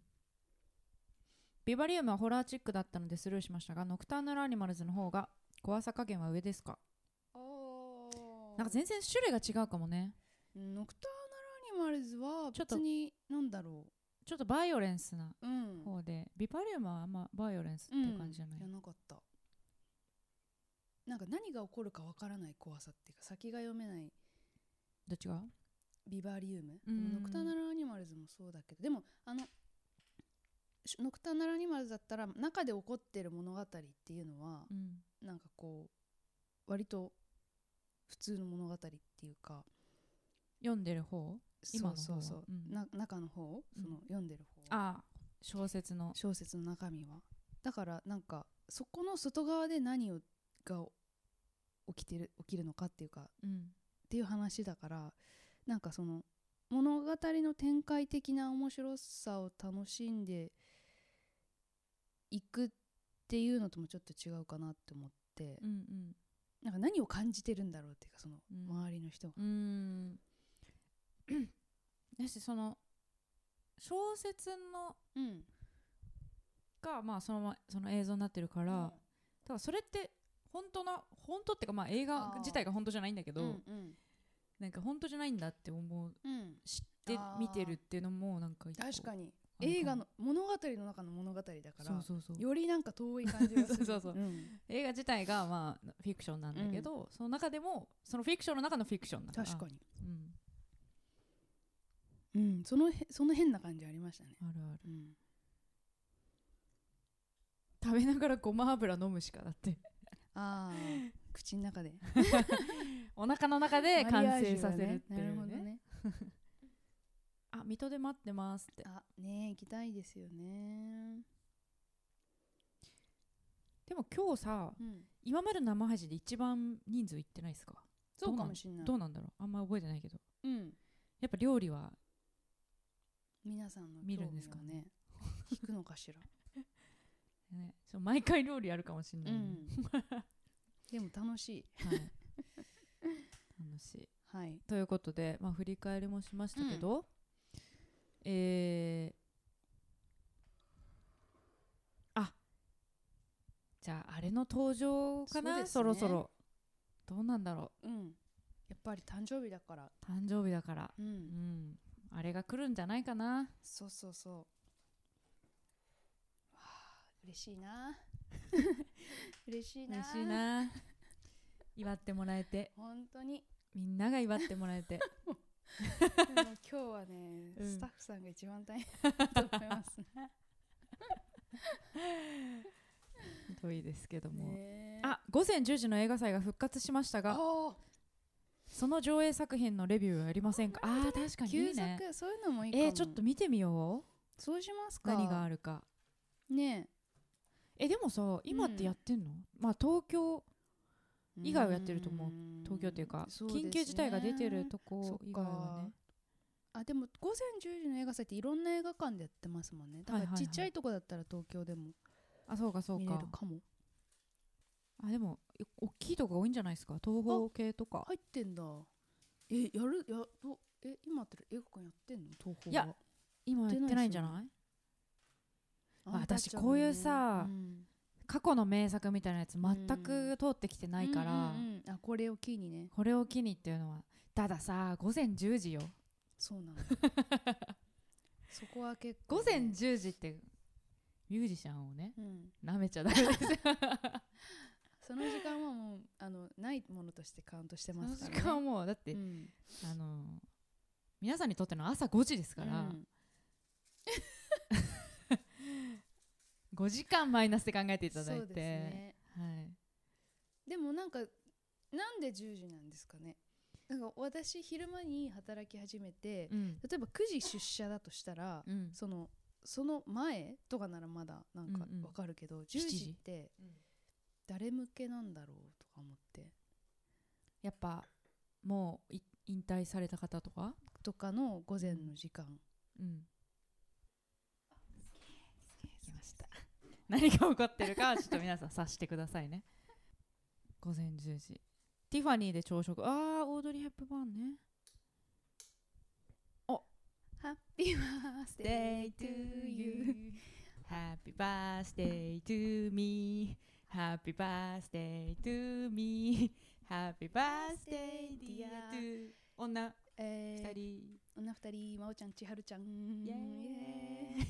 ビバリウムはホラーチックだったのでスルーしましたが、ノクターナルアニマルズの方が怖さ加減は上ですか？なんか全然種類が違うかもね。 ノクターナルアニマルズは別になんだろう、 ちょっとバイオレンスな方で、ビバリウムはあんまバイオレンスって感じじゃない。 じゃなかった。なんか何が起こるかわからない怖さっていうか、先が読めない。 どっちが？ ビバリウム、ノクターナルアニマルズもそうだけど、でもノクターナルアニマルズだったら中で起こってる物語っていうのは、なんかこう割と普通の物語っていうか、 読んでる方、 今の方、中の方、その読んでる方、小説の中身はだから、なんかそこの外側で何が起きるのかっていうか、っていう話だから、なんかその物語の展開的な面白さを楽しんでいくっていうのともちょっと違うかなって思って、なんか何を感じてるんだろうっていうか、その周りの人が。 だし、その小説の、がその映像になってるから、だからそれって本当っていうか、映画自体が本当じゃないんだけど、なんか本当じゃないんだって思う、知って見てるっていうのもなんか確かに映画の物語の中の物語だから、よりなんか遠い感じがする。 映画自体がフィクションなんだけど、その中でもそのフィクションの中のフィクションだから。 確かに。その変な感じありましたね。 あるある。食べながらごま油飲むしかだって。 口の中でお腹の中で完成させるっていうね。 なるほどね。 水戸で待ってますって。 行きたいですよね。 でも今日さ、今までの生配信で一番人数いってないですか？ そうかもしれない。 どうなんだろう、あんま覚えてないけど。やっぱ料理は皆さんの興味をね引くのかしら。 毎回料理やるかもしれない、 でも楽しい。 楽しい。ということで、振り返りもしましたけど、じゃああれの登場かな、そろそろ。どうなんだろう。 やっぱり誕生日だから。 あれが来るんじゃないかな。 そう。嬉しいな。嬉しいな。 祝ってもらえて。 本当に。 みんなが祝ってもらえて。 でも今日はね、スタッフさんが一番大変だと思いますね。 ひどいですけども。午前10時の映画祭が復活しましたが、その上映作品のレビューはやりませんか？確かにいいね。 そういうのもいいかも。 ちょっと見てみよう。 そうしますか。 何があるかね。 でもさ、今ってやってんの？東京以外はやってると思う。東京っていうか、緊急事態が出てるとこ以外はね。 でも午前10時の映画祭っていろんな映画館でやってますもんね。だからちっちゃいとこだったら東京でもそうか見れるかも。 でも大きいとこが多いんじゃないですか。東宝系とか入ってんだ。今って映画館やってんの？東宝は。 いや、今やってないんじゃない？私こういうさ、過去の名作みたいなやつ全く通ってきてないから、 これを機にね。 これを機にっていうのは。たださ、午前10時よ。 そうなの。そこは結構、 午前10時ってミュージシャンをね、なめちゃダメですよ。 その時間はもうないものとしてカウントしてますからね。 その時間はもうだって、皆さんにとっての朝5時ですから、5時間マイナスで考えていただいて。そうですね。 でもなんで10時なんですかね。 なんか私昼間に働き始めて、例えば9時出社だとしたら、その前とかならまだなんかわかるけど、10時って誰向けなんだろうとか思って、 やっぱもう引退された方とかの午前の時間。 来ました。何が起こってるかちょっと皆さん察してくださいね。午前10時ティファニーで朝食。オードリー・ヘップバーンね。 Happy birthday to you Happy birthday to me Happy birthday to me Happy birthday dear to 女2 人まおちゃん千春ちゃんイエーイ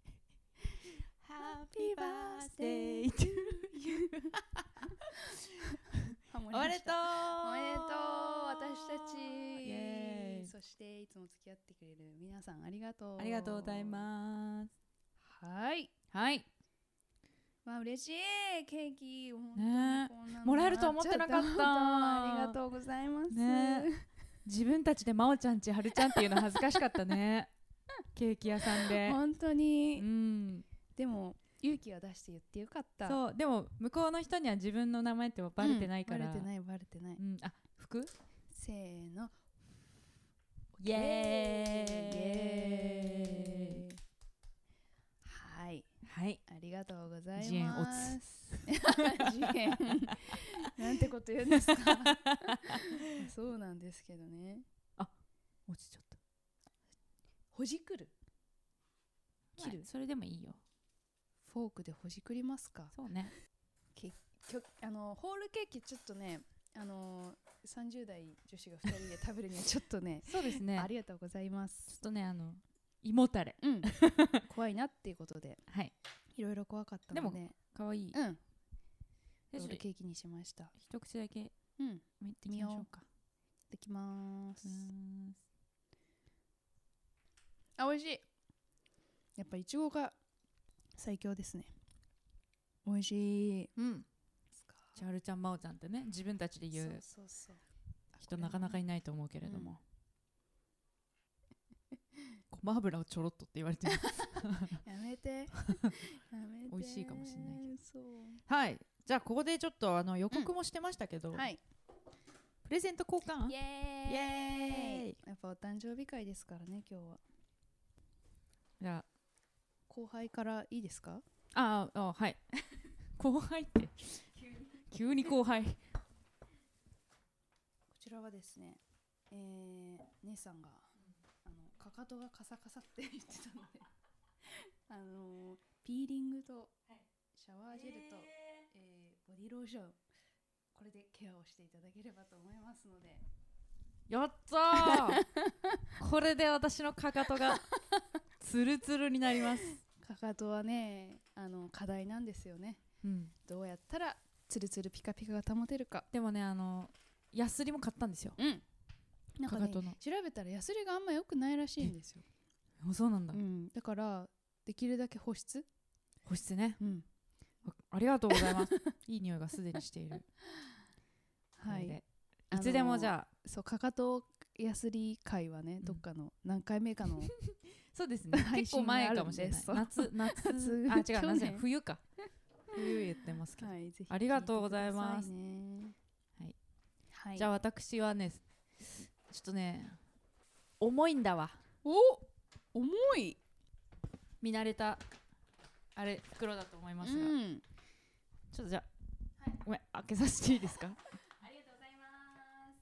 Happy birthday to you おめでとう私たち。そしていつも付き合ってくれる皆さんありがとう。 ありがとうございます。 はいまあ嬉しい。ケーキもらえると思ってなかった。 ありがとうございます、 自分たちでまおちゃんちはるちゃんっていうの恥ずかしかったねケーキ屋さんで本当に、でも勇気は出して言ってよかった。 そうでも向こうの人には自分の名前ってバレてないから、 バレてない、 服せーのイエーイはいありがとうございます。 ジエンオツジエンなんてこと言うんですかそうなんですけどね。 落ちちゃった。 ほじくる切る、それでもいいよ。 フォークでほじくりますか。 そうね。 ホールケーキちょっとね、30代女子が2人で食べるにはちょっとねそうですね。 ありがとうございます。 ちょっとね胃もたれ、 怖いなっていうことで、いろいろ怖かったので。 でも可愛い。 ロールケーキにしました。 一口だけいってみましょうか。 いきます。美味しい。やっぱいちごが最強ですね。美味しい。 千春ちゃんまおちゃんってね、自分たちで言う人なかなかいないと思うけれども、ごま油をちょろっとって言われてるやめて美味しいかもしれないけど。はい、じゃあここでちょっと予告もしてましたけど、プレゼント交換。 イエーイ。やっぱお誕生日会ですからね今日は。 じゃあ後輩からいいですか。 はい後輩って急に後輩。こちらはですね、姉さんがかかとがカサカサって言ってたのでピーリングとシャワージェルと、ボディローション、これでケアをしていただければと思いますので。 やったーこれで私のかかとがツルツルになります。 かかとはね課題なんですよね、どうやったらツルツルピカピカが保てるか。 でもねヤスリも買ったんですよ、 なんかね、調べたらヤスリがあんま良くないらしいんですよ。 そうなんだ、 だからできるだけ保湿ね、 ありがとうございますいい匂いがすでにしているいつでもじゃあかかとヤスリ会はね、どっかの何回目かのそうですね結構前かもしれない。夏違う夏冬か冬言ってますけど、ありがとうございます。じゃあ私はねちょっとね重いんだわ。 重い。 見慣れたあれ袋だと思いますが、ちょっとじゃあ、ごめん開けさせていいですか。 ありがとうございます。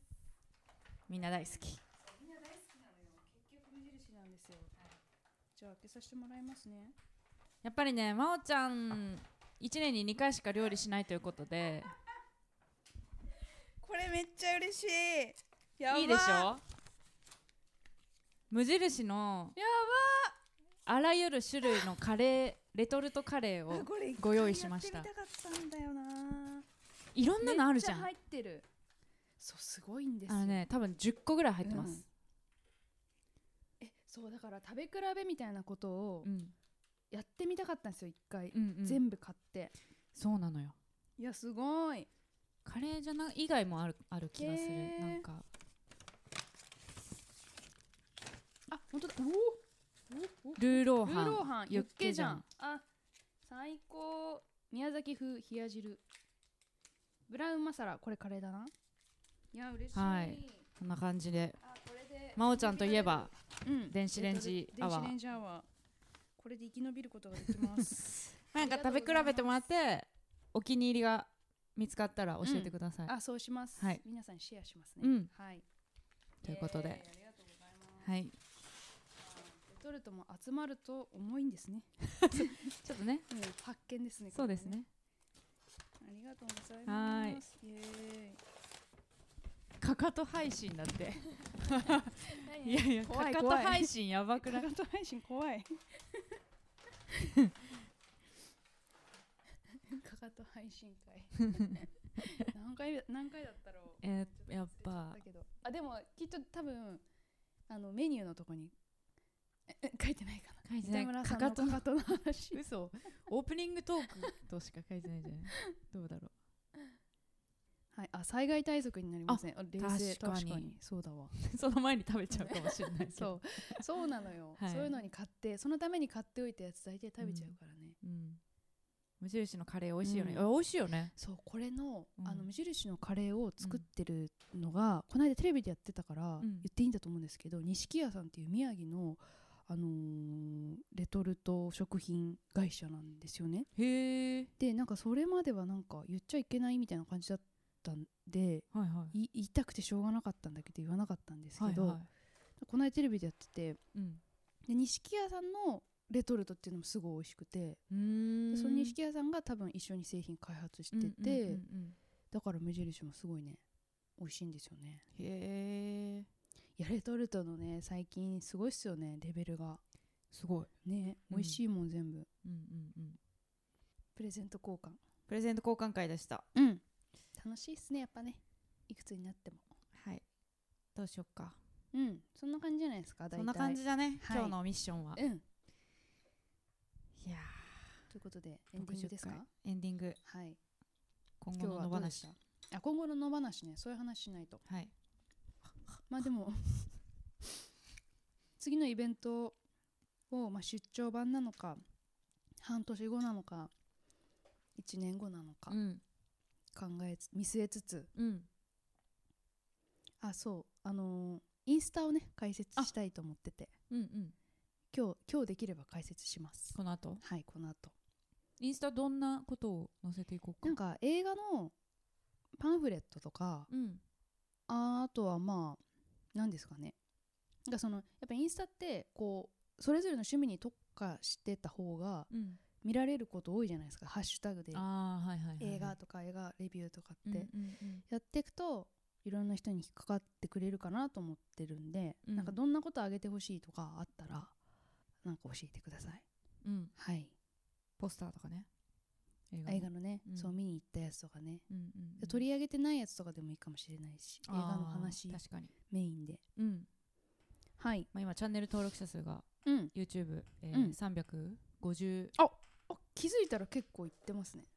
みんな大好き。 みんな大好きなのよ。結局無印なんですよ。じゃあ開けさせてもらいますね。 やっぱりねまおちゃん1年に2回しか料理しないということでこれめっちゃ嬉しい。やばいいでしょ。無印のあらゆる種類のカレーレトルトカレーをご用意しました。 やってみたかったんだよな。 いろんなのあるじゃん。 めっちゃ入ってる。そうすごいんですよ。 多分10個ぐらい入ってます、 そうだから食べ比べみたいなことをやってみたかったんですよ一回、全部買って。 そうなのよ。 いやすごい。 カレーじゃ以外もある気がする。なんかあ、本当だ。 ルーローハンユッケジャン。あ、最高。宮崎風冷や汁。ブラウンマサラ、これカレーだな。いや、嬉しい。 はい、こんな感じで。真央ちゃんといえば、電子レンジアワー。 これで生き延びることができます。 なんか食べ比べてもらって、お気に入りが見つかったら教えてください。 あ、そうします。 はい、 皆さんにシェアしますね。はい。 ということで、 ありがとうございます。 はい。 レトルトも集まると重いんですね。 ちょっとね、 発見ですね。 そうですね。 ありがとうございます。イエーイ。 かかと配信だって。いやいや、かかと配信やばくない？ かかと配信怖い。かかと配信会。何回だったろう。 やっぱ。 あ、でもきっと多分メニューのとこに書いてないかな。 書いてない。 かかとの話。 嘘。オープニングトークとしか書いてないじゃない。どうだろう。 はい、あ、災害対策になりますね。 冷静。確かにそうだわ。 その前に食べちゃうかもしれないけど。 そうなのよ、はい、そういうのに買って、そのために買っておいたやつ大体食べちゃうからね。 無印のカレー美味しいよね。美味しいよね。 そう、これの無印のカレーを作ってるのが、この間テレビでやってたから言っていいんだと思うんですけど、錦屋さんっていう宮城のレトルト食品会社なんですよね。 へー。 で、なんかそれまではなんか言っちゃいけないみたいな感じだったんで、言いたくてしょうがなかったんだけど言わなかったんですけど、この間テレビでやってて、で錦屋さんのレトルトっていうのもすごい美味しくて、その錦屋さんが多分一緒に製品開発してて、だから無印もすごいね美味しいんですよね。 へえ。 いや、レトルトのね最近すごいっすよね、レベルがすごいね。美味しいもん全部。プレゼント交換会でした。 楽しいっすね、やっぱね、いくつになっても。 はい、どうしよっか。 そんな感じじゃないですか。 そんな感じだね、今日のミッションは。いやということでエンディングですか。 エンディング。 はい。 今後の野放し。 今後の野放しね、そういう話しないと。 はい。 まあでも次のイベントを、出張版なのか半年後なのか1年後なのか、見据えつつ、そうインスタをね開設したいと思ってて、今日できれば開設します。 この後。 はい、この後。 インスタどんなことを載せていこうか。 なんか映画のパンフレットとか、あとは何ですかね、なんかやっぱインスタってこうそれぞれの趣味に特化してた方が見られること多いじゃないですか。ハッシュタグで映画とか映画レビューとかってやっていくといろんな人に引っかかってくれるかなと思ってるんで、なんかどんなことあげてほしいとかあったらなんか教えてください。はい。 ポスターとかね、 映画のね、そう見に行ったやつとかね、取り上げてないやつとかでもいいかもしれないし、映画の話メインで。はい。 今チャンネル登録者数が YouTube 350。 あ、気づいたら結構いってますね。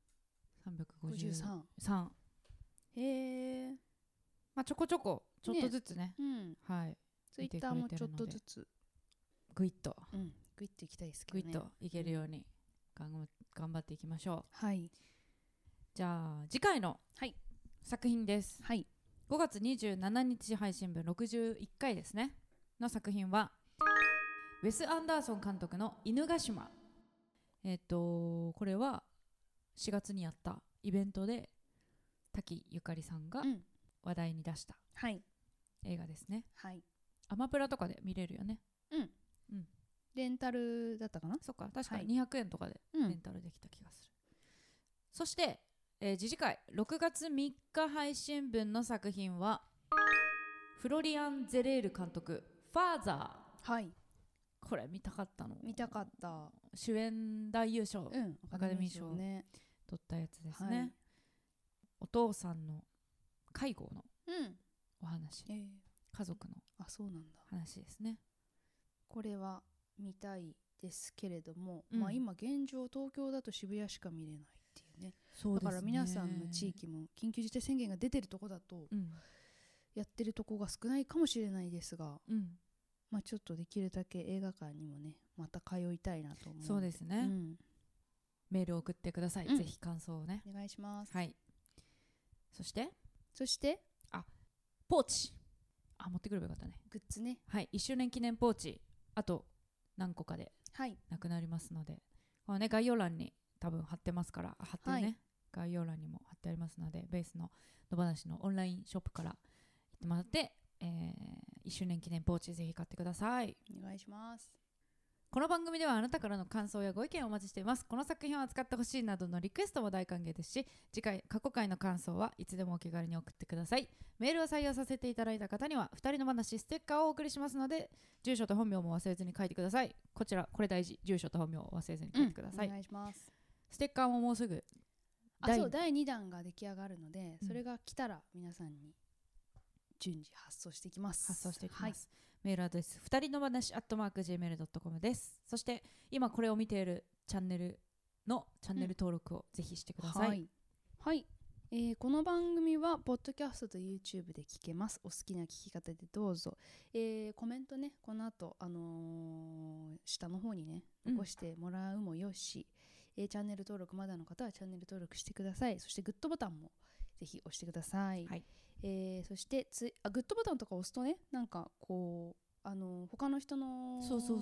353。 へえ。 ちょこちょこちょっとずつね。はい。 ツイッターもちょっとずつグイッといきたいですけどね。 グイッといけるように頑張っていきましょう。はい。 じゃあ次回の作品です。 はい。 5月27日配信分61回ですねの作品はウェス・アンダーソン監督の犬ヶ島。これは4月にやったイベントで滝ゆかりさんが話題に出した映画ですね。 はい。 アマプラとかで見れるよね。 レンタルだったかな。 そっか、確かに200円とかでレンタルできた気がする。そして、次回6月3日配信分の作品はフロリアン・ゼレール監督ファーザー。 はい。 これ見たかったの。 見たかった。 主演大優勝、アカデミー賞ね取ったやつですね。お父さんの介護のお話、家族の話ですね。 これは見たいですけれども、今現状東京だと渋谷しか見れないっていうね。だから皆さんの地域も緊急事態宣言が出てるとこだとやってるとこが少ないかもしれないですが、 ちょっとできるだけ映画館にもねまた通いたいなと思う。 そうですね、メールを送ってください、ぜひ感想をねお願いします。 はい。そしてポーチ持ってくればよかったね。 グッズね。 はい、1周年記念ポーチあと何個かでなくなりますので、このね概要欄に多分貼ってますから、貼ってるね、概要欄にも貼ってありますので、ベースの野放しのオンラインショップから行ってもらって、1周年記念ポーチぜひ買ってください。 お願いします。 この番組ではあなたからの感想やご意見をお待ちしています。この作品を扱ってほしいなどのリクエストも大歓迎ですし、次回過去回の感想はいつでもお気軽に送ってください。メールを採用させていただいた方には2人の話ステッカーをお送りしますので、住所と本名も忘れずに書いてください。これ大事、住所と本名を忘れずに書いてください。 お願いします。 ステッカーももうすぐ第2弾が出来上がるので、それが来たら皆さんに順次発送していきます。 はい、メールアドレス2人の話@gmail.com です。そして今これを見ているチャンネル登録をぜひしてください。 はい、この番組はポッドキャストと YouTube で聞けます。お好きな聞き方でどうぞ。コメントねこの後、下の方にね残してもらうもよし、チャンネル登録まだの方はチャンネル登録してください。そしてグッドボタンもぜひ押してください。そしてグッドボタンとか押すとね、なんかこう他の人の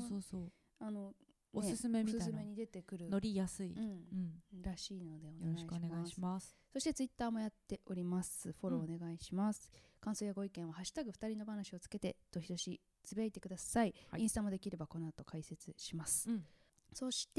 おすすめみたいな、 おすすめに出てくる乗りやすい、 らしいのでよろしくお願いします。 そしてツイッターもやっております。フォローお願いします。感想やご意見はハッシュタグ2人の話をつけてどしどしつぶやいてください。インスタもできればこの後解説します。そして、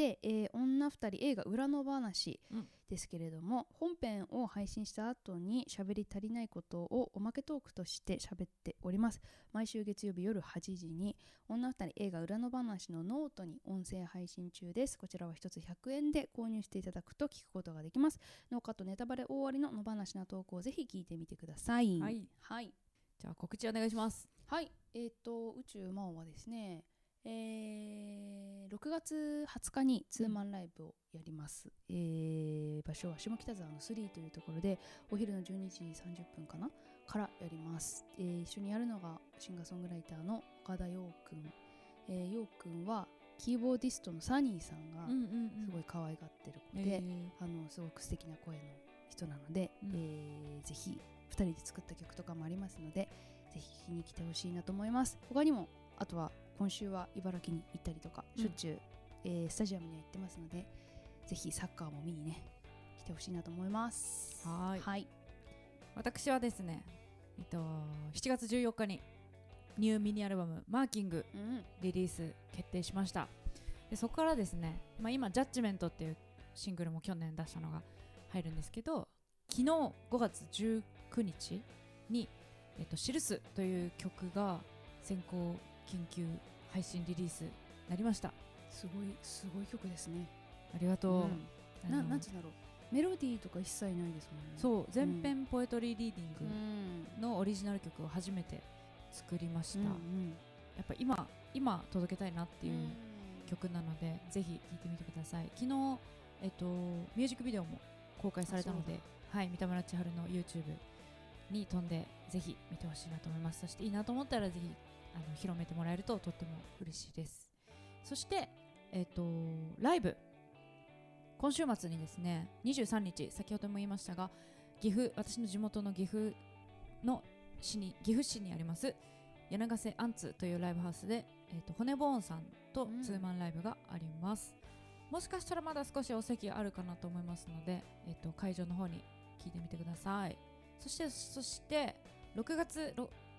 女2人映画裏の話ですけれども、本編を配信した後に喋り足りないことをおまけトークとして喋っております。毎週月曜日夜8時に女2人映画裏の話のノートに音声配信中です。こちらは1つ100円で購入していただくと聞くことができます。ノーカットネタバレ大ありの野放しなトークをぜひ聞いてみてください。 じゃあ告知お願いします。 はい、宇宙魔王はですね、6月20日にツーマンライブをやります。場所は下北沢の3というところで、お昼の12時30分からやります。一緒にやるのがシンガーソングライターの岡田陽くん。陽くんはキーボーディストのサニーさんがすごい可愛がってる子で、すごく素敵な声の人なので、ぜひ2人で作った曲とかもありますので、ぜひ聴きに来てほしいなと思います。他にもあとは今週は茨城に行ったりとかしょっちゅう、スタジアムには行ってますので、ぜひサッカーも見にね来てほしいなと思います。はい。 私はですね、7月14日にニューミニアルバムマーキングリリース決定しました。でそこからですね、今ジャッジメントっていうシングルも去年出したのが入るんですけど、昨日5月19日にシルスという曲が先行緊急配信リリースなりました。 すごい曲ですね。 ありがとう。 なんつうんだろう、メロディーとか一切ないですもんね。 そう、全編ポエトリーリーディングのオリジナル曲を初めて作りました。やっぱ今届けたいなっていう曲なので、ぜひ聴いてみてください。昨日ミュージックビデオも公開されたので、三田村千春の YouTube に飛んでぜひ見てほしいなと思います。そしていいなと思ったらぜひ広めてもらえるととっても嬉しいです。そしてライブ、今週末にですね23日、先ほども言いましたが、私の地元の岐阜市にあります柳瀬アンツというライブハウスで、骨ボーンさんとツーマンライブがあります。もしかしたらまだ少しお席あるかなと思いますので、会場の方に聞いてみてください。そして6月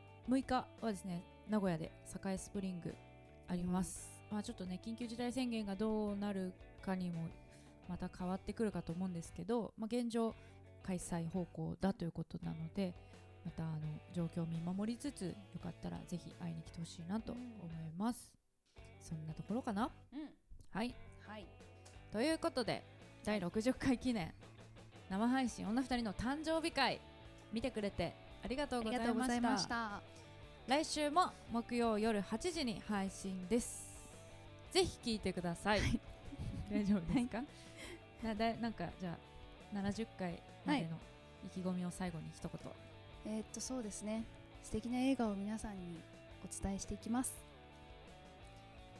6日はですね、名古屋で栄スプリングあります。ちょっとね緊急事態宣言がどうなるかにもまた変わってくるかと思うんですけど、現状開催方向だということなので、また状況を見守りつつ、よかったらぜひ会いに来てほしいなと思います。そんなところかな。はい、ということで第60回記念生配信女2人の誕生日会、見てくれてありがとうございました。来週も木曜夜8時に配信です。ぜひ聞いてください。大丈夫ですか？なんかじゃあ70回までの意気込みを最後に一言。 そうですね、素敵な映画を皆さんにお伝えしていきます。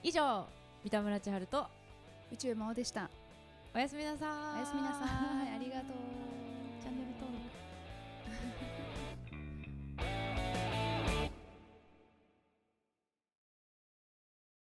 以上三田村千春と宇宙魔王でした。 おやすみなさい。 おやすみなさい。ありがとう。 チャンネル登録